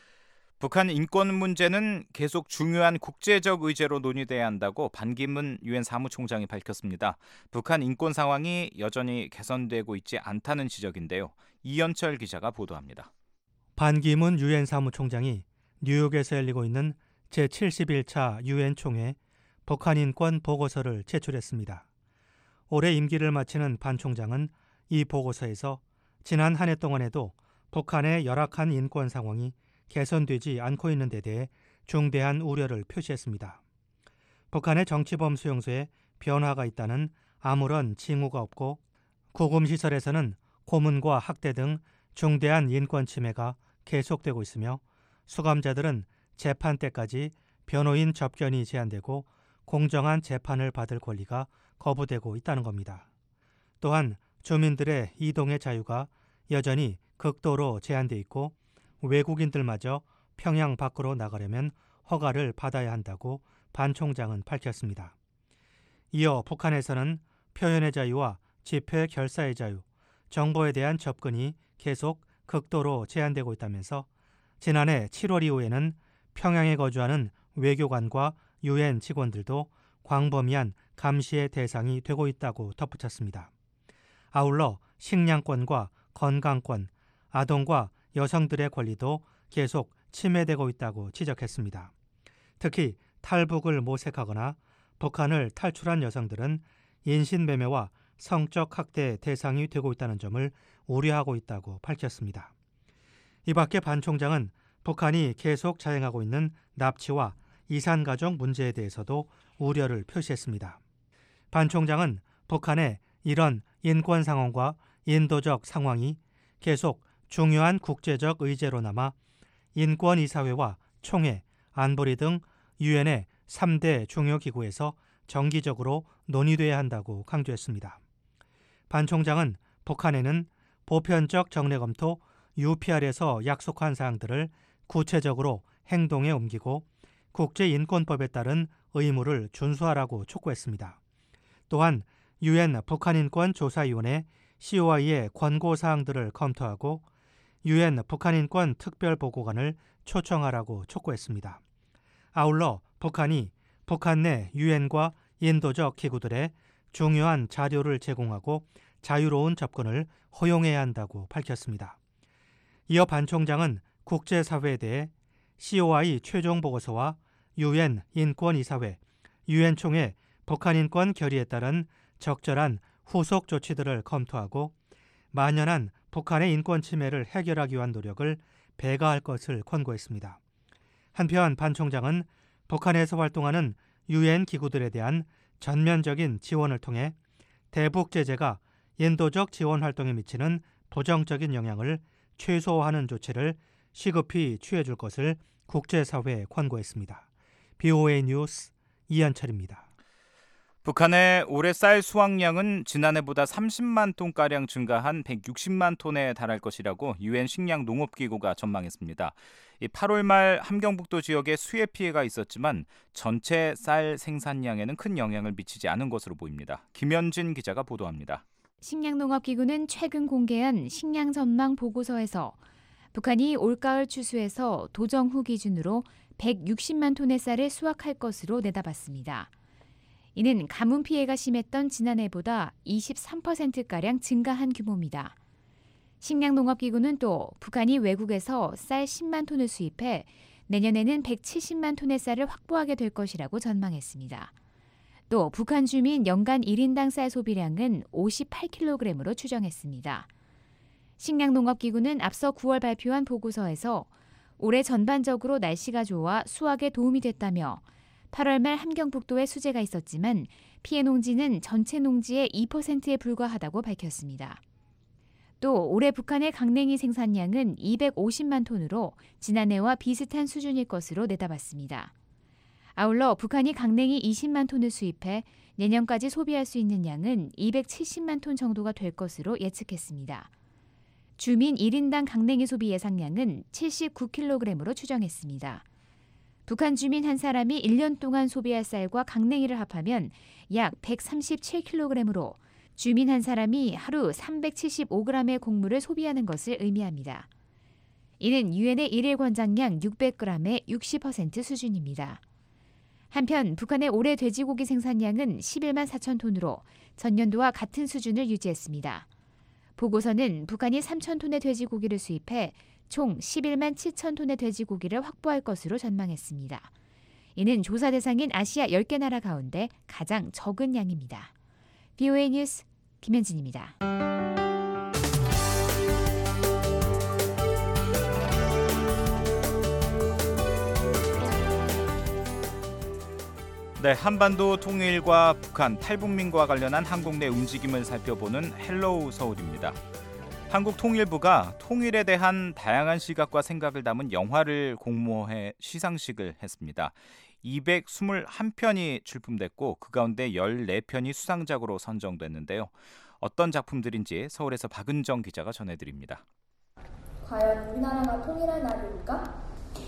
북한 인권 문제는 계속 중요한 국제적 의제로 논의돼야 한다고 반기문 유엔 사무총장이 밝혔습니다. 북한 인권 상황이 여전히 개선되고 있지 않다는 지적인데요. 이현철 기자가 보도합니다. 반기문 유엔 사무총장이 뉴욕에서 열리고 있는 제71차 유엔 총회 북한 인권 보고서를 제출했습니다. 올해 임기를 마치는 반 총장은 이 보고서에서 지난 한 해 동안에도 북한의 열악한 인권 상황이 개선되지 않고 있는 데 대해 중대한 우려를 표시했습니다. 북한의 정치범 수용소에 변화가 있다는 아무런 징후가 없고 구금시설에서는 고문과 학대 등 중대한 인권 침해가 계속되고 있으며 수감자들은 재판 때까지 변호인 접견이 제한되고 공정한 재판을 받을 권리가 거부되고 있다는 겁니다. 또한 주민들의 이동의 자유가 여전히 극도로 제한돼 있고 외국인들마저 평양 밖으로 나가려면 허가를 받아야 한다고 반 총장은 밝혔습니다. 이어 북한에서는 표현의 자유와 집회 결사의 자유, 정보에 대한 접근이 계속 극도로 제한되고 있다면서 지난해 7월 이후에는 평양에 거주하는 외교관과 유엔 직원들도 광범위한 감시의 대상이 되고 있다고 덧붙였습니다. 아울러 식량권과 건강권, 아동과 여성들의 권리도 계속 침해되고 있다고 지적했습니다. 특히 탈북을 모색하거나 북한을 탈출한 여성들은 인신매매와 성적 학대 대상이 되고 있다는 점을 우려하고 있다고 밝혔습니다. 이 밖에 반 총장은 북한이 계속 자행하고 있는 납치와 이산가족 문제에 대해서도 우려를 표시했습니다. 반 총장은 북한의 이런 인권 상황과 인도적 상황이 계속 중요한 국제적 의제로 남아 인권이사회와 총회, 안보리 등 유엔의 3대 중요 기구에서 정기적으로 논의돼야 한다고 강조했습니다. 반 총장은 북한에는 보편적 정례 검토 UPR에서 약속한 사항들을 구체적으로 행동에 옮기고 국제인권법에 따른 의무를 준수하라고 촉구했습니다. 또한 유엔 북한인권조사위원회 COI의 권고사항들을 검토하고 유엔 북한인권 특별보고관을 초청하라고 촉구했습니다. 아울러 북한이 북한 내 유엔과 인도적 기구들의 중요한 자료를 제공하고 자유로운 접근을 허용해야 한다고 밝혔습니다. 이어 반 총장은 국제사회에 대해 COI 최종 보고서와 유엔 인권이사회, 유엔 총회 북한인권 결의에 따른 적절한 후속 조치들을 검토하고 만연한 북한의 인권 침해를 해결하기 위한 노력을 배가할 것을 권고했습니다. 한편 반 총장은 북한에서 활동하는 유엔 기구들에 대한 전면적인 지원을 통해 대북 제재가 인도적 지원 활동에 미치는 부정적인 영향을 최소화하는 조치를 시급히 취해줄 것을 국제사회에 권고했습니다. BOA 뉴스 이현철입니다. 북한의 올해 쌀 수확량은 지난해보다 30만 톤가량 증가한 160만 톤에 달할 것이라고 유엔 식량농업기구가 전망했습니다. 8월 말 함경북도 지역에 수해 피해가 있었지만 전체 쌀 생산량에는 큰 영향을 미치지 않은 것으로 보입니다. 김현진 기자가 보도합니다. 식량농업기구는 최근 공개한 식량 전망 보고서에서 북한이 올가을 추수에서 도정 후 기준으로 160만 톤의 쌀을 수확할 것으로 내다봤습니다. 이는 가뭄 피해가 심했던 지난해보다 23%가량 증가한 규모입니다. 식량농업기구는 또 북한이 외국에서 쌀 10만 톤을 수입해 내년에는 170만 톤의 쌀을 확보하게 될 것이라고 전망했습니다. 또 북한 주민 연간 1인당 쌀 소비량은 58kg으로 추정했습니다. 식량농업기구는 앞서 9월 발표한 보고서에서 올해 전반적으로 날씨가 좋아 수확에 도움이 됐다며 8월 말 함경북도에 수재가 있었지만 피해 농지는 전체 농지의 2%에 불과하다고 밝혔습니다. 또 올해 북한의 강냉이 생산량은 250만 톤으로 지난해와 비슷한 수준일 것으로 내다봤습니다. 아울러 북한이 강냉이 20만 톤을 수입해 내년까지 소비할 수 있는 양은 270만 톤 정도가 될 것으로 예측했습니다. 주민 1인당 강냉이 소비 예상량은 79kg으로 추정했습니다. 북한 주민 한 사람이 1년 동안 소비할 쌀과 강냉이를 합하면 약 137kg으로 주민 한 사람이 하루 375g의 곡물을 소비하는 것을 의미합니다. 이는 유엔의 일일 권장량 600g의 60% 수준입니다. 한편 북한의 올해 돼지고기 생산량은 11만 4천 톤으로 전년도와 같은 수준을 유지했습니다. 보고서는 북한이 3천 톤의 돼지고기를 수입해 총 11만 7천 톤의 돼지고기를 확보할 것으로 전망했습니다. 이는 조사 대상인 아시아 10개 나라 가운데 가장 적은 양입니다. VOA 뉴스 김현진입니다. 네, 한반도 통일과 북한, 탈북민과 관련한 한국 내 움직임을 살펴보는 헬로우 서울입니다. 한국통일부가 통일에 대한 다양한 시각과 생각을 담은 영화를 공모해 시상식을 했습니다. 221편이 출품됐고 그 가운데 14편이 수상작으로 선정됐는데요. 어떤 작품들인지 서울에서 박은정 기자가 전해드립니다. 과연 우리나라가 통일할 날이 올까?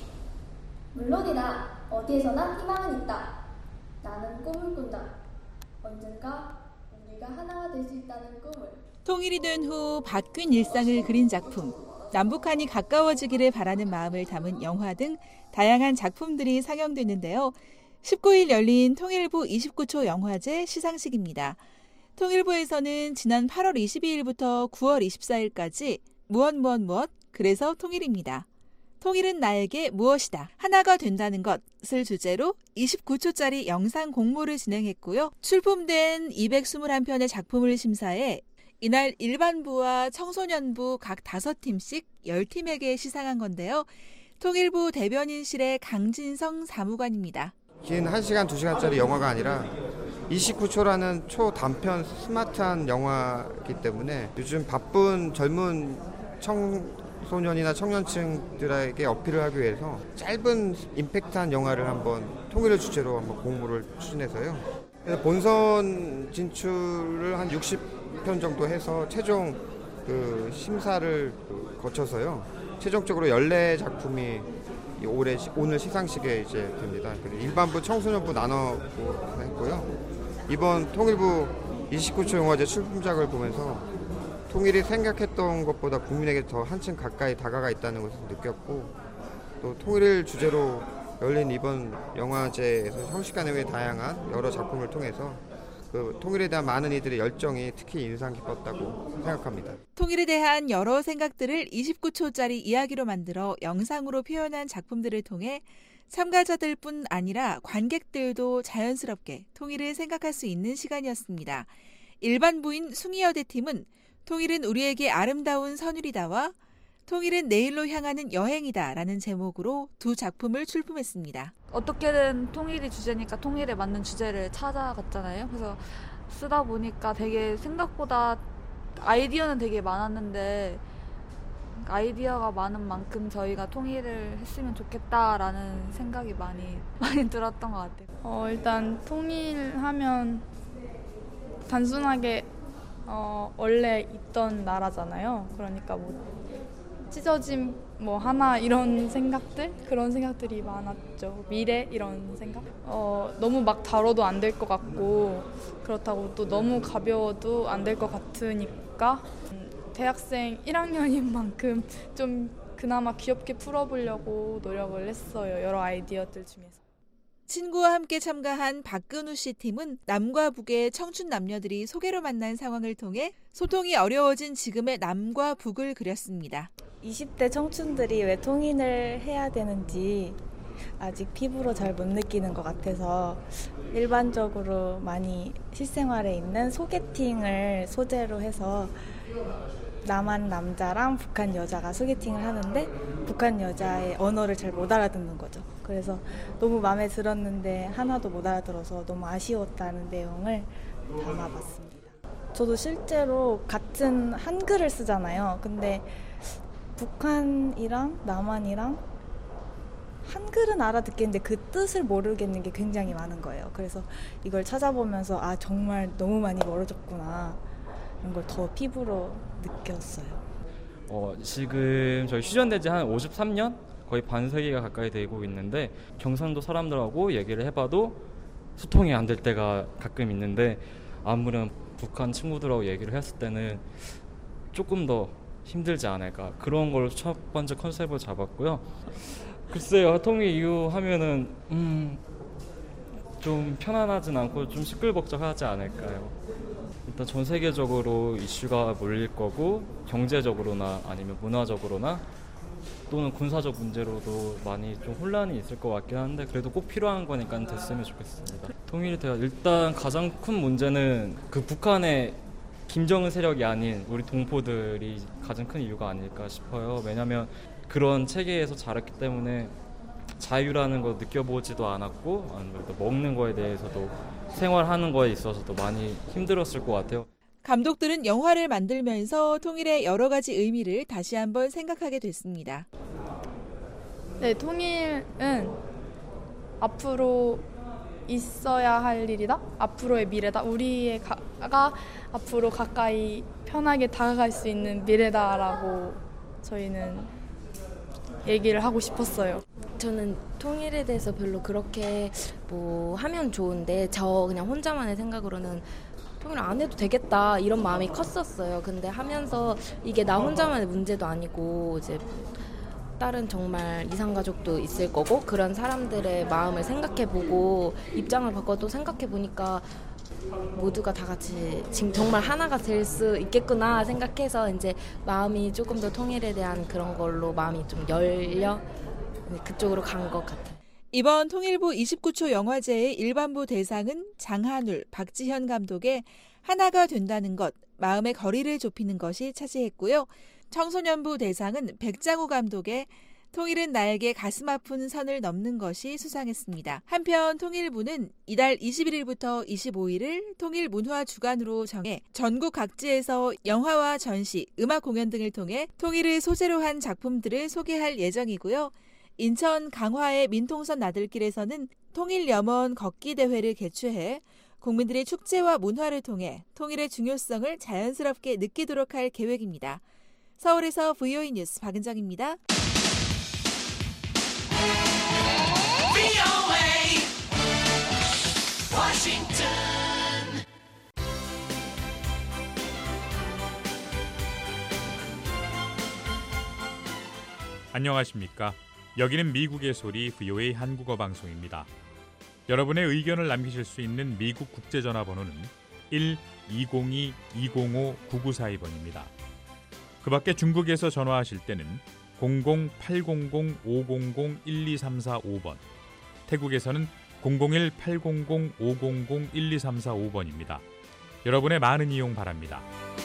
물론이다. 어디에서나 희망은 있다. 나는 꿈을 꾼다. 언젠가 우리가 하나가 될 수 있다는 꿈을. 통일이 된 후 바뀐 일상을 그린 작품, 남북한이 가까워지기를 바라는 마음을 담은 영화 등 다양한 작품들이 상영됐는데요. 19일 열린 통일부 29초 영화제 시상식입니다. 통일부에서는 지난 8월 22일부터 9월 24일까지 무엇 그래서 통일입니다. 통일은 나에게 무엇이다. 하나가 된다는 것을 주제로 29초짜리 영상 공모를 진행했고요. 출품된 221편의 작품을 심사해 이날 일반부와 청소년부 각 5팀씩 10팀에게 시상한 건데요. 통일부 대변인실의 강진성 사무관입니다. 긴 1시간, 2시간짜리 영화가 아니라 29초라는 초단편 스마트한 영화이기 때문에 요즘 바쁜 젊은 청소년이나 청년층들에게 어필을 하기 위해서 짧은 임팩트한 영화를 한번 통일을 주제로 한번 공모를 추진해서요. 그래서 본선 진출을 한 60편 정도 해서 최종 심사를 거쳐서요. 최종적으로 14작품이 오늘 시상식에 이제 됩니다. 일반부, 청소년부 나눠고 했고요. 이번 통일부 29초 영화제 출품작을 보면서 통일이 생각했던 것보다 국민에게 더 한층 가까이 다가가 있다는 것을 느꼈고, 또 통일을 주제로 열린 이번 영화제에서 형식간의 외 다양한 여러 작품을 통해서 통일에 대한 많은 이들의 열정이 특히 인상 깊었다고 생각합니다. 통일에 대한 여러 생각들을 29초짜리 이야기로 만들어 영상으로 표현한 작품들을 통해 참가자들뿐 아니라 관객들도 자연스럽게 통일을 생각할 수 있는 시간이었습니다. 일반부인 숭이여대 팀은 통일은 우리에게 아름다운 선율이다와 통일은 내일로 향하는 여행이다라는 제목으로 두 작품을 출품했습니다. 어떻게든 통일이 주제니까 통일에 맞는 주제를 찾아갔잖아요. 그래서 쓰다 보니까 되게 생각보다 아이디어는 되게 많았는데 아이디어가 많은 만큼 저희가 통일을 했으면 좋겠다라는 생각이 많이 들었던 것 같아요. 일단 통일하면 단순하게 원래 있던 나라잖아요. 그러니까 찢어짐 하나 이런 생각들? 그런 생각들이 많았죠. 미래 이런 생각? 너무 막 다뤄도 안 될 것 같고, 그렇다고 또 너무 가벼워도 안 될 것 같으니까 대학생 1학년인 만큼 좀 그나마 귀엽게 풀어보려고 노력을 했어요. 여러 아이디어들 중에서. 친구와 함께 참가한 박근우 씨 팀은 남과 북의 청춘 남녀들이 소개로 만난 상황을 통해 소통이 어려워진 지금의 남과 북을 그렸습니다. 20대 청춘들이 왜 통일을 해야 되는지 아직 피부로 잘 못 느끼는 것 같아서 일반적으로 많이 실생활에 있는 소개팅을 소재로 해서 남한 남자랑 북한 여자가 소개팅을 하는데 북한 여자의 언어를 잘 못 알아듣는 거죠. 그래서 너무 마음에 들었는데 하나도 못 알아들어서 너무 아쉬웠다는 내용을 담아봤습니다. 저도 실제로 같은 한글을 쓰잖아요. 근데 북한이랑 남한이랑 한글은 알아듣겠는데 그 뜻을 모르겠는 게 굉장히 많은 거예요. 그래서 이걸 찾아보면서 아 정말 너무 많이 멀어졌구나 이런 걸 더 피부로 느꼈어요. 지금 저희 휴전된 지 한 53년? 거의 반세기가 가까이 되고 있는데 경상도 사람들하고 얘기를 해봐도 소통이 안 될 때가 가끔 있는데 아무런 북한 친구들하고 얘기를 했을 때는 조금 더 힘들지 않을까 그런 걸 첫 번째 컨셉을 잡았고요. 글쎄요, 통일 이후 하면은 좀 편안하진 않고 좀 시끌벅적하지 않을까요? 일단 전 세계적으로 이슈가 몰릴 거고 경제적으로나 아니면 문화적으로나 또는 군사적 문제로도 많이 좀 혼란이 있을 것 같긴 한데 그래도 꼭 필요한 거니까 됐으면 좋겠습니다. 통일이 돼야 일단 가장 큰 문제는 그 북한의 김정은 세력이 아닌 우리 동포들이 가장 큰 이유가 아닐까 싶어요. 왜냐하면 그런 체계에서 자랐기 때문에 자유라는 거 느껴보지도 않았고 아무래도 먹는 거에 대해서도 생활하는 거에 있어서도 많이 힘들었을 것 같아요. 감독들은 영화를 만들면서 통일의 여러 가지 의미를 다시 한번 생각하게 됐습니다. 네, 통일은 앞으로 있어야 할 일이다. 앞으로의 미래다. 우리가 앞으로 가까이 편하게 다가갈 수 있는 미래다라고 저희는 얘기를 하고 싶었어요. 저는 통일에 대해서 별로 그렇게 뭐 하면 좋은데 저 그냥 혼자만의 생각으로는 통일 안 해도 되겠다 이런 마음이 컸었어요. 근데 하면서 이게 나 혼자만의 문제도 아니고 이제 다른 정말 이산가족도 있을 거고 그런 사람들의 마음을 생각해보고 입장을 바꿔도 생각해보니까 모두가 다 같이 지금 정말 하나가 될 수 있겠구나 생각해서 이제 마음이 조금 더 통일에 대한 그런 걸로 마음이 좀 열려 그쪽으로 간 것 같아요. 이번 통일부 29초 영화제의 일반부 대상은 장한울, 박지현 감독의 하나가 된다는 것, 마음의 거리를 좁히는 것이 차지했고요. 청소년부 대상은 백장호 감독의 통일은 나에게 가슴 아픈 선을 넘는 것이 수상했습니다. 한편 통일부는 이달 21일부터 25일을 통일문화주간으로 정해 전국 각지에서 영화와 전시, 음악 공연 등을 통해 통일을 소재로 한 작품들을 소개할 예정이고요. 인천 강화의 민통선 나들길에서는 통일염원 걷기 대회를 개최해 국민들이 축제와 문화를 통해 통일의 중요성을 자연스럽게 느끼도록 할 계획입니다. 서울에서 VOA 뉴스 박은정입니다. 안녕하십니까? 여기는 미국의 소리 VOA 한국어 방송입니다. 여러분의 의견을 남기실 수 있는 미국 국제전화번호는 1-202-205-9942번입니다. 그 밖에 중국에서 전화하실 때는 00-800-500-12345번, 태국에서는 001-800-500-12345번입니다. 여러분의 많은 이용 바랍니다.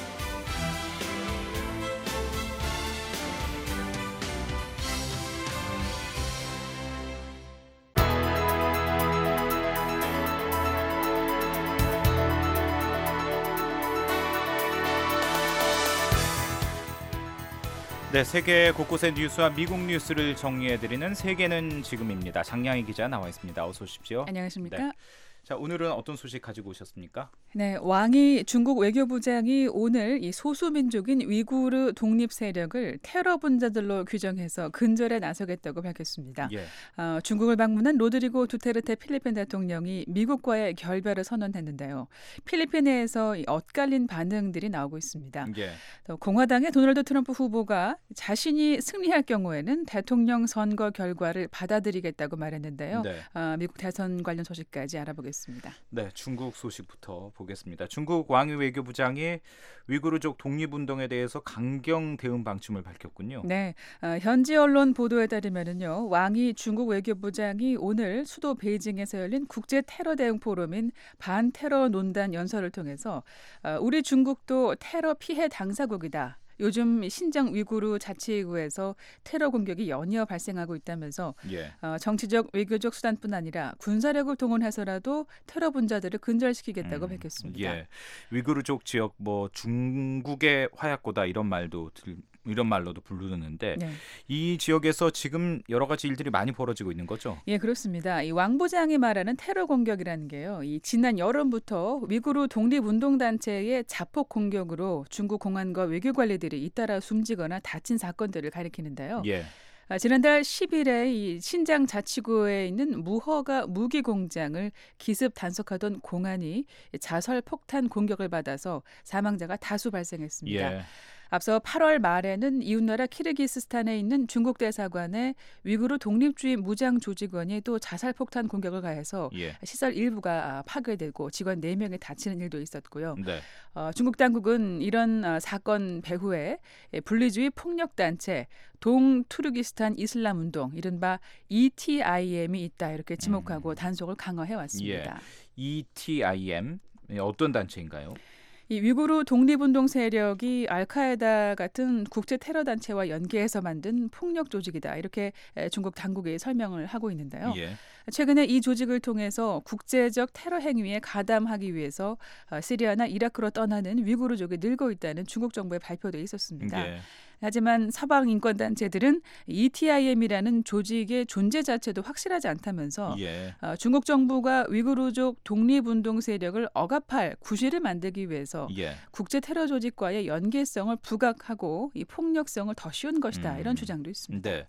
네, 세계 곳곳의 뉴스와 미국 뉴스를 정리해드리는 세계는 지금입니다. 장량희 기자 나와 있습니다. 어서 오십시오. 안녕하십니까? 네. 자, 오늘은 어떤 소식 가지고 오셨습니까? 네, 중국 외교부장이 오늘 이 소수민족인 위구르 독립 세력을 테러 분자들로 규정해서 근절에 나서겠다고 밝혔습니다. 예. 중국을 방문한 로드리고 두테르테 필리핀 대통령이 미국과의 결별을 선언했는데요. 필리핀 내에서 엇갈린 반응들이 나오고 있습니다. 예. 또 공화당의 도널드 트럼프 후보가 자신이 승리할 경우에는 대통령 선거 결과를 받아들이겠다고 말했는데요. 네. 미국 대선 관련 소식까지 알아보겠습니다. 네, 중국 소식부터 보겠습니다. 중국 왕이 외교부장이 위구르족 독립운동에 대해서 강경 대응 방침을 밝혔군요. 네, 현지 언론 보도에 따르면은요, 왕이 중국 외교부장이 오늘 수도 베이징에서 열린 국제 테러 대응 포럼인 반테러 논단 연설을 통해서 우리 중국도 테러 피해 당사국이다. 요즘 신장 위구르 자치구에서 테러 공격이 연이어 발생하고 있다면서 예. 정치적 외교적 수단뿐 아니라 군사력을 동원해서라도 테러 분자들을 근절시키겠다고 밝혔습니다. 예. 위구르족 지역 뭐 중국의 화약고다 이런 말로도 부르는데 네. 이 지역에서 지금 여러 가지 일들이 많이 벌어지고 있는 거죠? 예, 그렇습니다. 이 왕 부장이 말하는 테러 공격이라는 게요. 이 지난 여름부터 위구르 독립운동단체의 자폭 공격으로 중국 공안과 외교 관리들이 잇따라 숨지거나 다친 사건들을 가리키는데요. 예. 지난달 10일에 이 신장 자치구에 있는 무허가 무기 공장을 기습 단속하던 공안이 자설 폭탄 공격을 받아서 사망자가 다수 발생했습니다. 예. 앞서 8월 말에는 이웃나라 키르기스스탄에 있는 중국 대사관에 위구르 독립주의 무장 조직원이 또 자살폭탄 공격을 가해서 예. 시설 일부가 파괴되고 직원 4명이 다치는 일도 있었고요. 네. 중국 당국은 이런 사건 배후에 분리주의 폭력단체 동투르기스탄 이슬람운동 이른바 ETIM이 있다 이렇게 지목하고 단속을 강화해왔습니다. 예. ETIM 어떤 단체인가요? 이 위구르 독립운동 세력이 알카에다 같은 국제 테러 단체와 연계해서 만든 폭력 조직이다. 이렇게 중국 당국이 설명을 하고 있는데요. 예. 최근에 이 조직을 통해서 국제적 테러 행위에 가담하기 위해서 시리아나 이라크로 떠나는 위구르족이 늘고 있다는 중국 정부의 발표도 있었습니다. 예. 하지만 서방 인권단체들은 ETIM이라는 조직의 존재 자체도 확실하지 않다면서 예. 중국 정부가 위구르족 독립운동 세력을 억압할 구실을 만들기 위해서 예. 국제 테러 조직과의 연계성을 부각하고 이 폭력성을 더 씌운 것이다. 이런 주장도 있습니다. 네.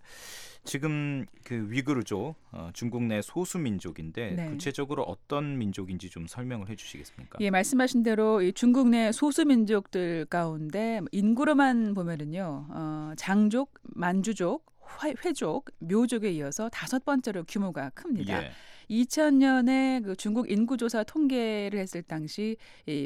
지금 그 위구르족 중국 내 소수 민족인데 네. 구체적으로 어떤 민족인지 좀 설명을 해주시겠습니까? 예, 말씀하신 대로 이 중국 내 소수 민족들 가운데 인구로만 보면은요, 장족, 만주족, 회족, 묘족에 이어서 5번째로 규모가 큽니다. 예. 2000년에 그 중국 인구조사 통계를 했을 당시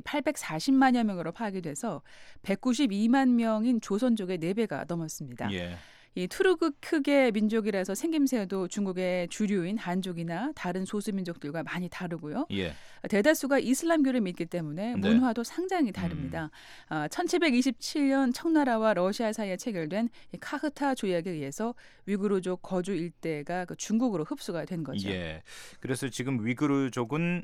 840만여 명으로 파악이 돼서 192만 명인 조선족의 4배가 넘었습니다. 예. 이 투르크계 민족이라서 생김새도 중국의 주류인 한족이나 다른 소수민족들과 많이 다르고요. 예. 대다수가 이슬람교를 믿기 때문에 네. 문화도 상당히 다릅니다. 1727년 청나라와 러시아 사이에 체결된 이 카흐타 조약에 의해서 위구르족 거주 일대가 그 중국으로 흡수가 된 거죠. 예. 그래서 지금 위구르족은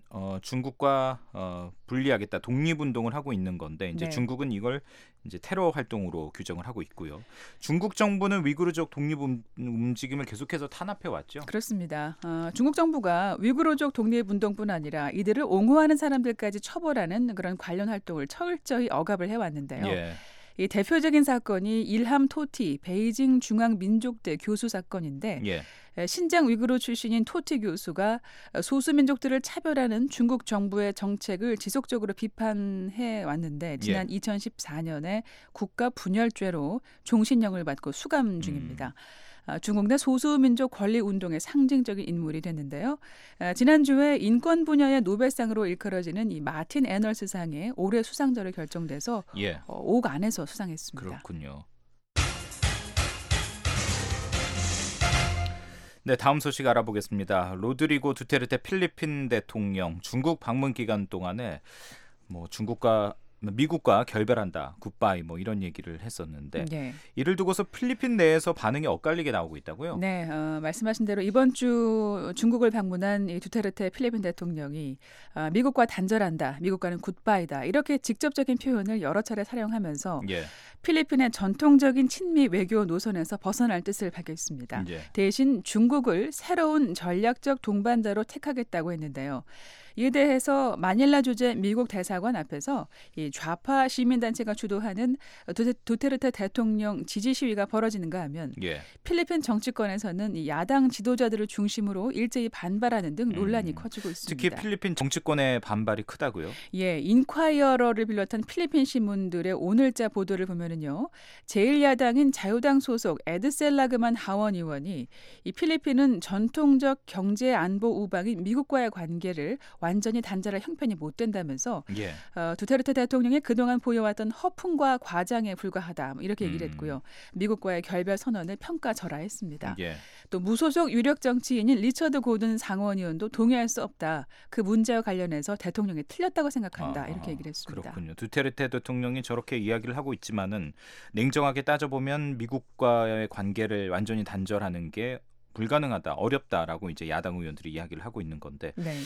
중국과 분리하겠다 독립운동을 하고 있는 건데 이제 네. 중국은 이걸 이제 테러 활동으로 규정을 하고 있고요. 중국 정부는 위구르족 독립 움직임을 계속해서 탄압해 왔죠. 그렇습니다. 중국 정부가 위구르족 독립운동뿐 아니라 이들을 옹호하는 사람들까지 처벌하는 그런 관련 활동을 철저히 억압을 해왔는데요. 예. 이 대표적인 사건이 일함 토티 베이징 중앙민족대 교수 사건인데 예. 신장 위구르 출신인 토티 교수가 소수민족들을 차별하는 중국 정부의 정책을 지속적으로 비판해 왔는데 지난 2014년에 국가분열죄로 종신형을 받고 수감 중입니다. 중국 내 소수민족 권리운동의 상징적인 인물이 됐는데요. 지난주에 인권 분야의 노벨상으로 일컬어지는 이 마틴 애널스상의 올해 수상자로 결정돼서 예. 5억 안에서 수상했습니다. 그렇군요. 네, 다음 소식 알아보겠습니다. 로드리고 두테르테 필리핀 대통령 중국 방문 기간 동안에 미국과 결별한다, 굿바이 이런 얘기를 했었는데 네. 이를 두고서 필리핀 내에서 반응이 엇갈리게 나오고 있다고요? 네, 말씀하신 대로 이번 주 중국을 방문한 이 두테르테 필리핀 대통령이 미국과 단절한다, 미국과는 굿바이다 이렇게 직접적인 표현을 여러 차례 사용하면서 예. 필리핀의 전통적인 친미 외교 노선에서 벗어날 뜻을 밝혔습니다. 예. 대신 중국을 새로운 전략적 동반자로 택하겠다고 했는데요. 이에 대해서 마닐라 주재 미국 대사관 앞에서 이 좌파 시민단체가 주도하는 두테르테 대통령 지지 시위가 벌어지는가 하면 예. 필리핀 정치권에서는 이 야당 지도자들을 중심으로 일제히 반발하는 등 논란이 커지고 있습니다. 특히 필리핀 정치권의 반발이 크다고요? 예, 인콰이어러를 비롯한 필리핀 신문들의 오늘자 보도를 보면은요, 제1야당인 자유당 소속 에드셀라그만 하원 의원이 이 필리핀은 전통적 경제 안보 우방인 미국과의 관계를 완전히 단절할 형편이 못 된다면서 예. 두테르테 대통령이 그동안 보여왔던 허풍과 과장에 불과하다 이렇게 얘기를 했고요. 미국과의 결별 선언을 평가절하했습니다. 예. 또 무소속 유력 정치인인 리처드 고든 상원의원도 동의할 수 없다. 그 문제와 관련해서 대통령이 틀렸다고 생각한다. 이렇게 얘기를 했습니다. 그렇군요. 두테르테 대통령이 저렇게 이야기를 하고 있지만은 냉정하게 따져보면 미국과의 관계를 완전히 단절하는 게 불가능하다, 어렵다라고 이제 야당 의원들이 이야기를 하고 있는 건데 네.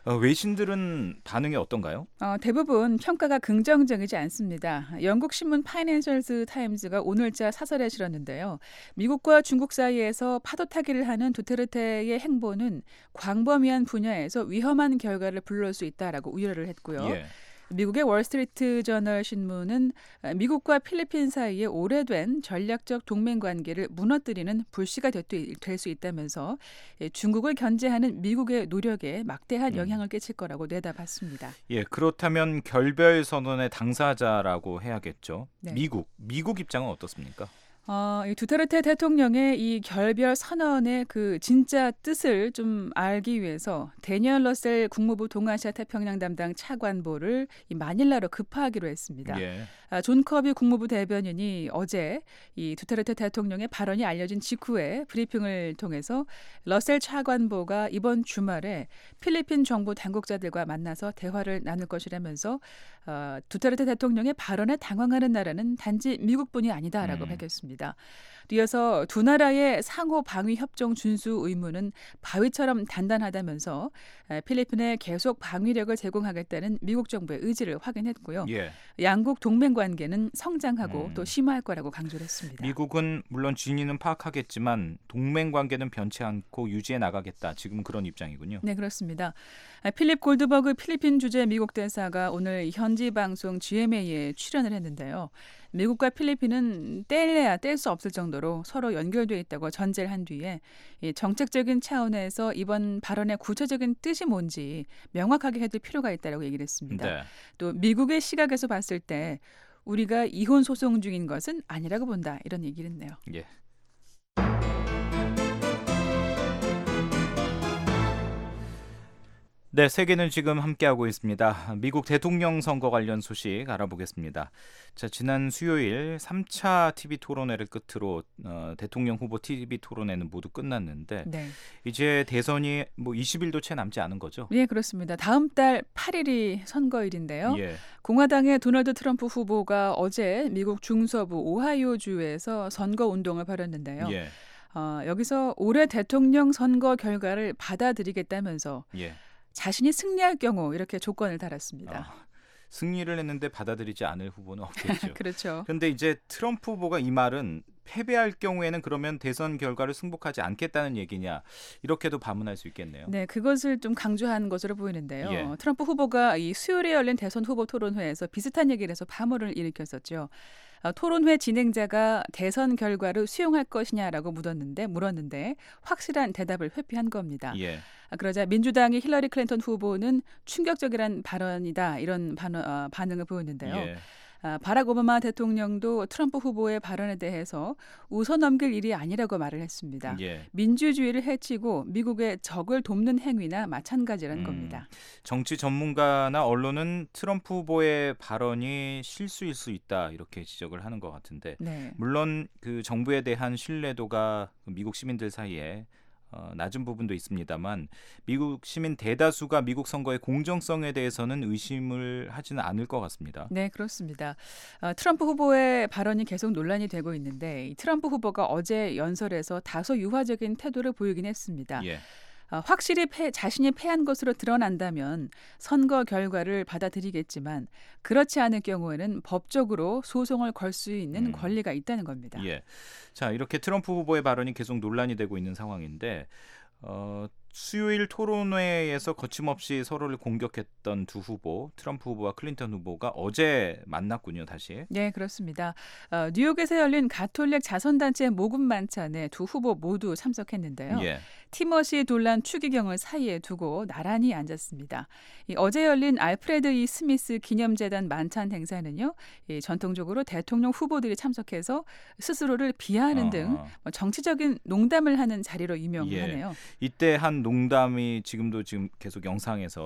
외신들은 반응이 어떤가요? 대부분 평가가 긍정적이지 않습니다. 영국 신문 파이낸셜 타임즈가 오늘자 사설에 실었는데요. 미국과 중국 사이에서 파도타기를 하는 두테르테의 행보는 광범위한 분야에서 위험한 결과를 불러올 수 있다라고 우려를 했고요. 예. 미국의 월스트리트 저널 신문은 미국과 필리핀 사이에 오래된 전략적 동맹 관계를 무너뜨리는 불씨가 될 수 있다면서 중국을 견제하는 미국의 노력에 막대한 영향을 끼칠 거라고 내다봤습니다. 예, 그렇다면 결별 선언의 당사자라고 해야겠죠. 네. 미국 입장은 어떻습니까? 이 두테르테 대통령의 이 결별 선언의 그 진짜 뜻을 좀 알기 위해서 데니얼 러셀 국무부 동아시아 태평양 담당 차관보를 이 마닐라로 급파하기로 했습니다. 예. 존 커비 국무부 대변인이 어제 이 두테르테 대통령의 발언이 알려진 직후에 브리핑을 통해서 러셀 차관보가 이번 주말에 필리핀 정부 당국자들과 만나서 대화를 나눌 것이라면서 두테르테 대통령의 발언에 당황하는 나라는 단지 미국뿐이 아니다라고 밝혔습니다. 이어서 두 나라의 상호 방위 협정 준수 의무는 바위처럼 단단하다면서 필리핀에 계속 방위력을 제공하겠다는 미국 정부의 의지를 확인했고요. 예. 양국 동맹 관계는 성장하고 또 심화할 거라고 강조를 했습니다. 미국은 물론 진위는 파악하겠지만 동맹 관계는 변치 않고 유지해 나가겠다. 지금 그런 입장이군요. 네, 그렇습니다. 필립 골드버그 필리핀 주재 미국 대사가 오늘 현지 방송 GMA에 출연을 했는데요. 미국과 필리핀은 뗄래야 뗄 수 없을 정도로 서로 연결돼 있다고 전제를 한 뒤에 정책적인 차원에서 이번 발언의 구체적인 뜻이 뭔지 명확하게 해둘 필요가 있다고 얘기를 했습니다. 네. 또 미국의 시각에서 봤을 때 우리가 이혼 소송 중인 것은 아니라고 본다. 이런 얘기를 했네요. 예. 네, 세계는 지금 함께하고 있습니다. 미국 대통령 선거 관련 소식 알아보겠습니다. 자, 지난 수요일 3차 TV 토론회를 끝으로 대통령 후보 TV 토론회는 모두 끝났는데 네. 이제 대선이 20일도 채 남지 않은 거죠? 예, 그렇습니다. 다음 달 8일이 선거일인데요. 예. 공화당의 도널드 트럼프 후보가 어제 미국 중서부 오하이오주에서 선거 운동을 벌였는데요. 예. 여기서 올해 대통령 선거 결과를 받아들이겠다면서 예. 자신이 승리할 경우 이렇게 조건을 달았습니다. 승리를 했는데 받아들이지 않을 후보는 없겠죠. 그렇죠. 그런데 이제 트럼프 후보가 이 말은 패배할 경우에는 그러면 대선 결과를 승복하지 않겠다는 얘기냐 이렇게도 반문할 수 있겠네요. 네, 그것을 좀 강조한 것으로 보이는데요. 예. 트럼프 후보가 이 수요일에 열린 대선 후보 토론회에서 비슷한 얘기를 해서 파문을 일으켰었죠. 토론회 진행자가 대선 결과를 수용할 것이냐라고 물었는데 확실한 대답을 회피한 겁니다. 예. 그러자 민주당의 힐러리 클린턴 후보는 충격적이란 발언이다 이런 반응을 보였는데요. 예. 바락 오바마 대통령도 트럼프 후보의 발언에 대해서 웃어넘길 일이 아니라고 말을 했습니다. 예. 민주주의를 해치고 미국의 적을 돕는 행위나 마찬가지라는 겁니다. 정치 전문가나 언론은 트럼프 후보의 발언이 실수일 수 있다 이렇게 지적을 하는 것 같은데 네. 물론 그 정부에 대한 신뢰도가 미국 시민들 사이에 낮은 부분도 있습니다만 미국 시민 대다수가 미국 선거의 공정성에 대해서는 의심을 하지는 않을 것 같습니다. 네, 그렇습니다. 트럼프 후보의 발언이 계속 논란이 되고 있는데 트럼프 후보가 어제 연설에서 다소 유화적인 태도를 보이긴 했습니다. 예. 확실히 자신이 패한 것으로 드러난다면 선거 결과를 받아들이겠지만 그렇지 않을 경우에는 법적으로 소송을 걸 수 있는 권리가 있다는 겁니다. 예. 자, 이렇게 트럼프 후보의 발언이 계속 논란이 되고 있는 상황인데 수요일 토론회에서 거침없이 서로를 공격했던 두 후보, 트럼프 후보와 클린턴 후보가 어제 만났군요, 다시. 네, 그렇습니다. 뉴욕에서 열린 가톨릭 자선단체 모금 만찬에 두 후보 모두 참석했는데요. 예. 티머시 돌란 추기경을 사이에 두고 나란히 앉았습니다. 어제 열린 알프레드 E. 스미스 기념재단 만찬 행사는요, 전통적으로 대통령 후보들이 참석해서 스스로를 비하하는 등 정치적인 농담을 하는 자리로 유명하네요. 예. 이때 한 농담이 지금 계속 영상에서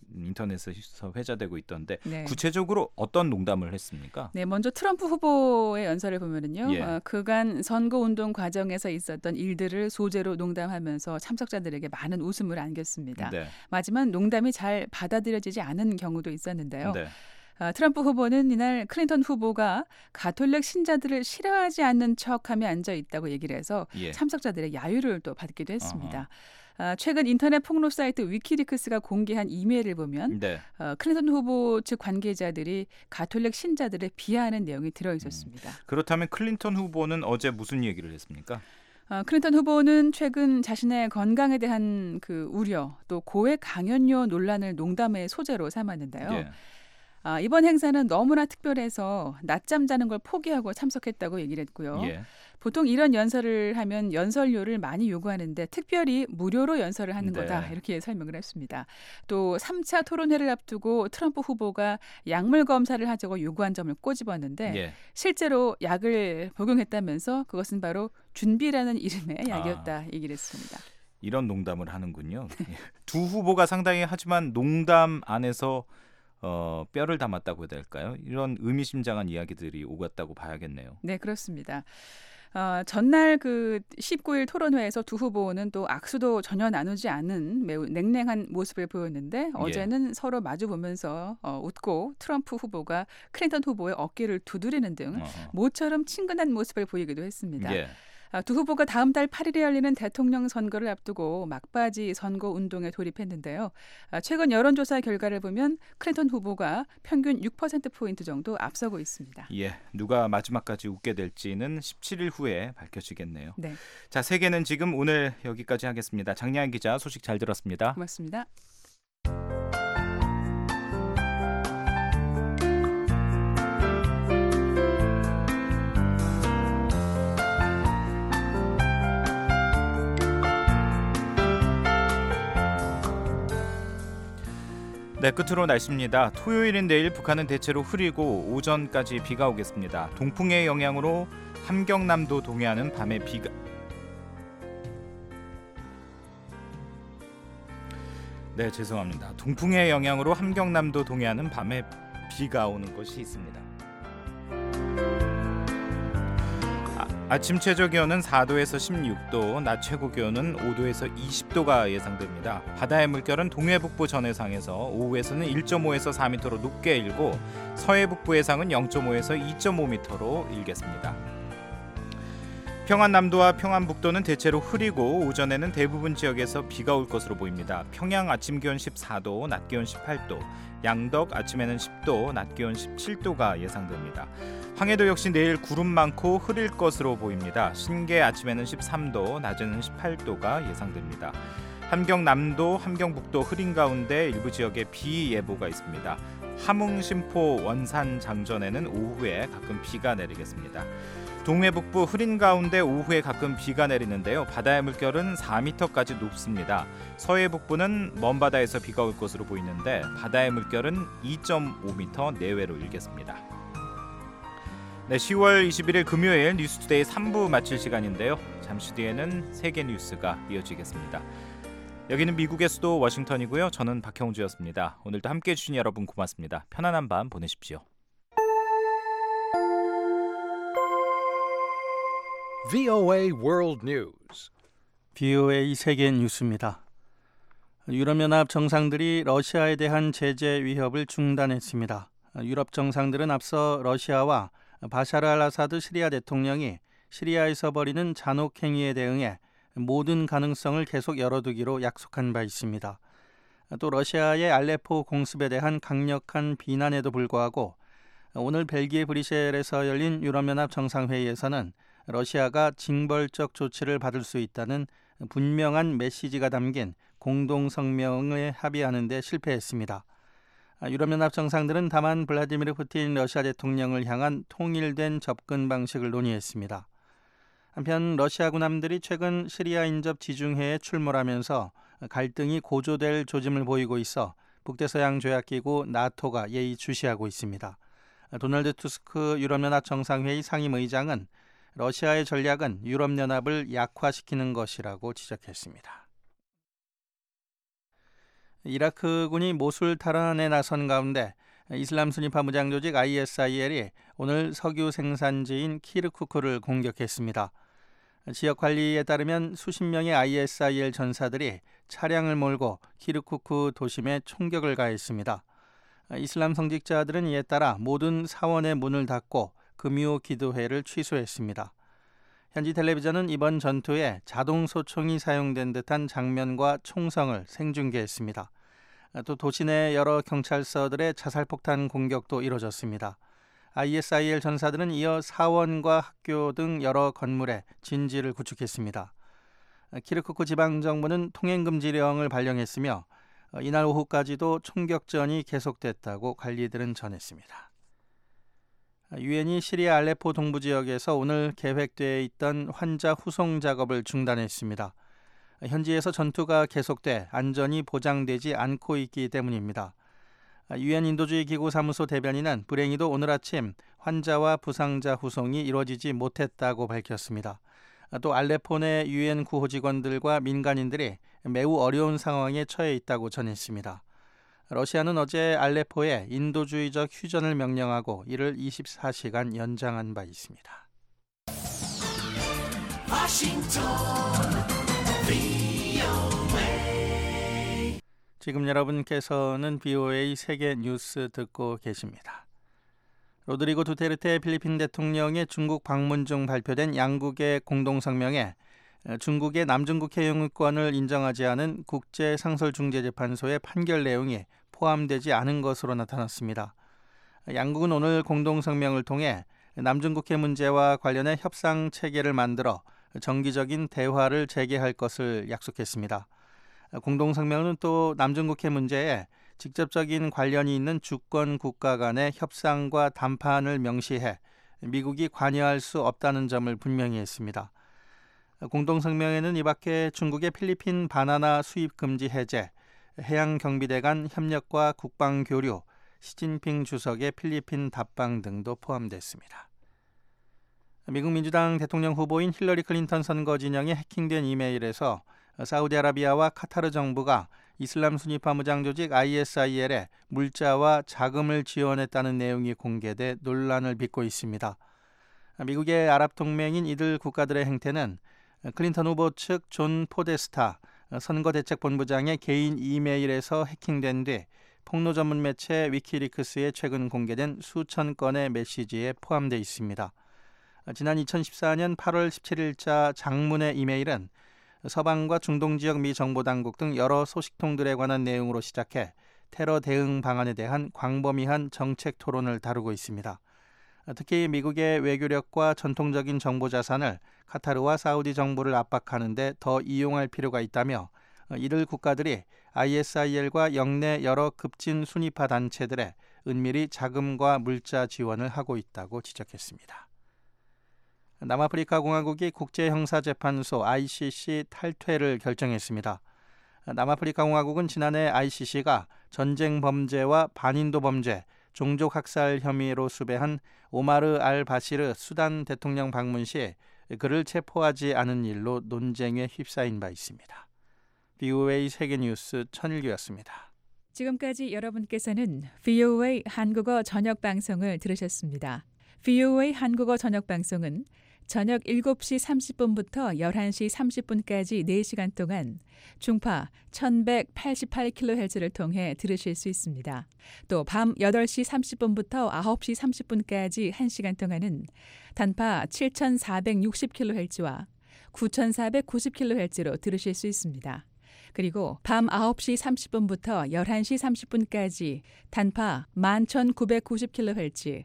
인터넷에서 회자되고 있던데 네. 구체적으로 어떤 농담을 했습니까? 네, 먼저 트럼프 후보의 연설을 보면은요, 예. 그간 선거운동 과정에서 있었던 일들을 소재로 농담하면서 참석자들에게 많은 웃음을 안겼습니다. 네. 하지만 농담이 잘 받아들여지지 않은 경우도 있었는데요. 네. 트럼프 후보는 이날 클린턴 후보가 가톨릭 신자들을 싫어하지 않는 척하며 앉아 있다고 얘기를 해서 예. 참석자들의 야유를 또 받기도 했습니다. 최근 인터넷 폭로 사이트 위키리크스가 공개한 이메일을 보면 네. 클린턴 후보 측 관계자들이 가톨릭 신자들을 비하하는 내용이 들어있었습니다. 그렇다면 클린턴 후보는 어제 무슨 얘기를 했습니까? 클린턴 후보는 최근 자신의 건강에 대한 그 우려 또 고액 강연료 논란을 농담의 소재로 삼았는데요. 예. 이번 행사는 너무나 특별해서 낮잠 자는 걸 포기하고 참석했다고 얘기를 했고요. 예. 보통 이런 연설을 하면 연설료를 많이 요구하는데 특별히 무료로 연설을 하는 네. 거다 이렇게 설명을 했습니다. 또 3차 토론회를 앞두고 트럼프 후보가 약물 검사를 하자고 요구한 점을 꼬집었는데 예. 실제로 약을 복용했다면서 그것은 바로 준비라는 이름의 약이었다 얘기를 했습니다. 이런 농담을 하는군요. 두 후보가 상당히 하지만 농담 안에서 뼈를 담았다고 해야 될까요? 이런 의미심장한 이야기들이 오갔다고 봐야겠네요. 네, 그렇습니다. 전날 그 19일 토론회에서 두 후보는 또 악수도 전혀 나누지 않은 매우 냉랭한 모습을 보였는데 어제는 서로 마주 보면서 웃고 트럼프 후보가 클린턴 후보의 어깨를 두드리는 등 모처럼 친근한 모습을 보이기도 했습니다. 예. 두 후보가 다음 달 8일에 열리는 대통령 선거를 앞두고 막바지 선거 운동에 돌입했는데요. 최근 여론조사 결과를 보면 클린턴 후보가 평균 6%포인트 정도 앞서고 있습니다. 예, 누가 마지막까지 웃게 될지는 17일 후에 밝혀지겠네요. 네. 자, 세계는 지금 오늘 여기까지 하겠습니다. 장량희 기자 소식 잘 들었습니다. 고맙습니다. 네, 끝으로 날씨입니다. 토요일인 내일 북한은 대체로 흐리고 오전까지 비가 오겠습니다. 동풍의 영향으로 함경남도 동해안은 밤에 비가 네, 죄송합니다. 동풍의 영향으로 함경남도 동해안은 밤에 비가 오는 곳이 있습니다. 아침 최저 기온은 4도에서 16도, 낮 최고 기온은 5도에서 20도가 예상됩니다. 바다의 물결은 동해북부 전해상에서 오후에서는 1.5에서 4m로 높게 일고 서해북부 해상은 0.5에서 2.5m로 일겠습니다. 평안남도와 평안북도는 대체로 흐리고 오전에는 대부분 지역에서 비가 올 것으로 보입니다. 평양 아침 기온 14도, 낮 기온 18도, 양덕 아침에는 10도, 낮 기온 17도가 예상됩니다. 황해도 역시 내일 구름 많고 흐릴 것으로 보입니다. 신계 아침에는 13도, 낮에는 18도가 예상됩니다. 함경남도, 함경북도 흐린 가운데 일부 지역에 비 예보가 있습니다. 함흥, 심포, 원산, 장전에는 오후에 가끔 비가 내리겠습니다. 동해북부 흐린 가운데 오후에 가끔 비가 내리는데요. 바다의 물결은 4m까지 높습니다. 서해북부는 먼 바다에서 비가 올 것으로 보이는데 바다의 물결은 2.5m 내외로 일겠습니다. 네, 10월 21일 금요일 뉴스투데이 3부 마칠 시간인데요. 잠시 뒤에는 세계 뉴스가 이어지겠습니다. 여기는 미국의 수도 워싱턴이고요. 저는 박형주였습니다. 오늘도 함께해 주신 여러분 고맙습니다. 편안한 밤 보내십시오. VOA World News. VOA 세계 뉴스입니다. 유럽연합 정상들이 러시아에 대한 제재 위협을 중단했습니다. 유럽 정상들은 앞서 러시아와 바샤르 알 아사드 시리아 대통령이 시리아에서 벌이는 잔혹 행위에 대응해 모든 가능성을 계속 열어두기로 약속한 바 있습니다. 또 러시아의 알레포 공습에 대한 강력한 비난에도 불구하고 오늘 벨기에 브뤼셀에서 열린 유럽연합 정상회의에서는 러시아가 징벌적 조치를 받을 수 있다는 분명한 메시지가 담긴 공동성명에 합의하는 데 실패했습니다. 유럽연합 정상들은 다만 블라디미르 푸틴 러시아 대통령을 향한 통일된 접근 방식을 논의했습니다. 한편 러시아 군함들이 최근 시리아 인접 지중해에 출몰하면서 갈등이 고조될 조짐을 보이고 있어 북대서양 조약기구 나토가 예의주시하고 있습니다. 도널드 투스크 유럽연합 정상회의 상임의장은 러시아의 전략은 유럽연합을 약화시키는 것이라고 지적했습니다. 이라크군이 모술 탈환에 나선 가운데 이슬람 순위파 무장 조직 ISIL이 오늘 석유 생산지인 키르쿠크를 공격했습니다. 지역 관리에 따르면 수십 명의 ISIL 전사들이 차량을 몰고 키르쿠크 도심에 총격을 가했습니다. 이슬람 성직자들은 이에 따라 모든 사원의 문을 닫고 금요 기도회를 취소했습니다. 현지 텔레비전은 이번 전투에 자동 소총이 사용된 듯한 장면과 총성을 생중계했습니다. 또 도시 내 여러 경찰서들의 자살폭탄 공격도 이뤄졌습니다. ISIL 전사들은 이어 사원과 학교 등 여러 건물에 진지를 구축했습니다. 키르쿠크 지방정부는 통행금지령을 발령했으며 이날 오후까지도 총격전이 계속됐다고 관리들은 전했습니다. 유엔이 시리아 알레포 동부 지역에서 오늘 계획되어 있던 환자 후송 작업을 중단했습니다. 현지에서 전투가 계속돼 안전이 보장되지 않고 있기 때문입니다. 유엔 인도주의 기구 사무소 대변인은 불행히도 오늘 아침 환자와 부상자 후송이 이루어지지 못했다고 밝혔습니다. 또 알레포 내 유엔 구호 직원들과 민간인들이 매우 어려운 상황에 처해 있다고 전했습니다. 러시아는 어제 알레포에 인도주의적 휴전을 명령하고 이를 24시간 연장한 바 있습니다. 지금 여러분께서는 VOA 세계 뉴스 듣고 계십니다. 로드리고 두테르테 필리핀 대통령의 중국 방문 중 발표된 양국의 공동성명에 중국의 남중국 해영권을 인정하지 않은 국제상설중재재판소의 판결 내용이 포함되지 않은 것으로 나타났습니다. 양국은 오늘 공동성명을 통해 남중국해 문제와 관련해 협상 체계를 만들어 정기적인 대화를 재개할 것을 약속했습니다. 공동성명은 또 남중국해 문제에 직접적인 관련이 있는 주권 국가 간의 협상과 담판을 명시해 미국이 관여할 수 없다는 점을 분명히 했습니다. 공동성명에는 이밖에 중국의 필리핀 바나나 수입 금지 해제, 해양경비대 간 협력과 국방교류, 시진핑 주석의 필리핀 답방 등도 포함됐습니다. 미국 민주당 대통령 후보인 힐러리 클린턴 선거 진영에 해킹된 이메일에서 사우디아라비아와 카타르 정부가 이슬람 순위파 무장 조직 ISIL에 물자와 자금을 지원했다는 내용이 공개돼 논란을 빚고 있습니다. 미국의 아랍 동맹인 이들 국가들의 행태는 클린턴 후보 측 존 포데스타 선거대책본부장의 개인 이메일에서 해킹된 뒤 폭로 전문 매체 위키리크스에 최근 공개된 수천 건의 메시지에 포함되어 있습니다. 지난 2014년 8월 17일자 장문의 이메일은 서방과 중동 지역 미 정보당국 등 여러 소식통들에 관한 내용으로 시작해 테러 대응 방안에 대한 광범위한 정책 토론을 다루고 있습니다. 특히 미국의 외교력과 전통적인 정보 자산을 카타르와 사우디 정부를 압박하는 데 더 이용할 필요가 있다며 이들 국가들이 ISIL과 역내 여러 급진 순위파 단체들에 은밀히 자금과 물자 지원을 하고 있다고 지적했습니다. 남아프리카 공화국이 국제형사재판소 ICC 탈퇴를 결정했습니다. 남아프리카 공화국은 지난해 ICC가 전쟁 범죄와 반인도 범죄, 종족 학살 혐의로 수배한 오마르 알 바시르 수단 대통령 방문 시 그를 체포하지 않은 일로 논쟁에 휩싸인 바 있습니다. VOA 세계뉴스 천일규였습니다. 지금까지 여러분께서는 VOA 한국어 저녁 방송을 들으셨습니다. VOA 한국어 저녁 방송은 저녁 7시 30분부터 11시 30분까지 4시간 동안 중파 1188kHz를 통해 들으실 수 있습니다. 또 밤 8시 30분부터 9시 30분까지 1시간 동안은 단파 7460kHz와 9490kHz로 들으실 수 있습니다. 그리고 밤 9시 30분부터 11시 30분까지 단파 11990kHz,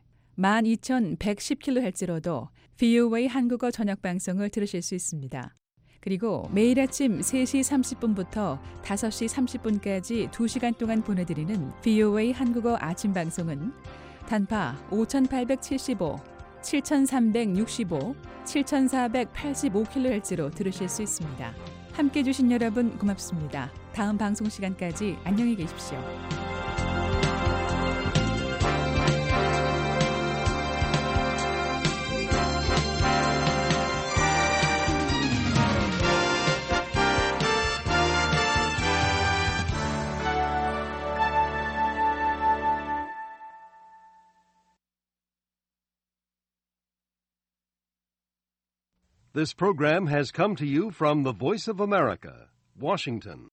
12110kHz로도 VOA 한국어 저녁 방송을 들으실 수 있습니다. 그리고 매일 아침 3시 30분부터 5시 30분까지 2시간 동안 보내드리는 VOA 한국어 아침 방송은 단파 5875, 7365, 7485kHz로 들으실 수 있습니다. 함께해 주신 여러분 고맙습니다. 다음 방송 시간까지 안녕히 계십시오. This program has come to you from the Voice of America, Washington.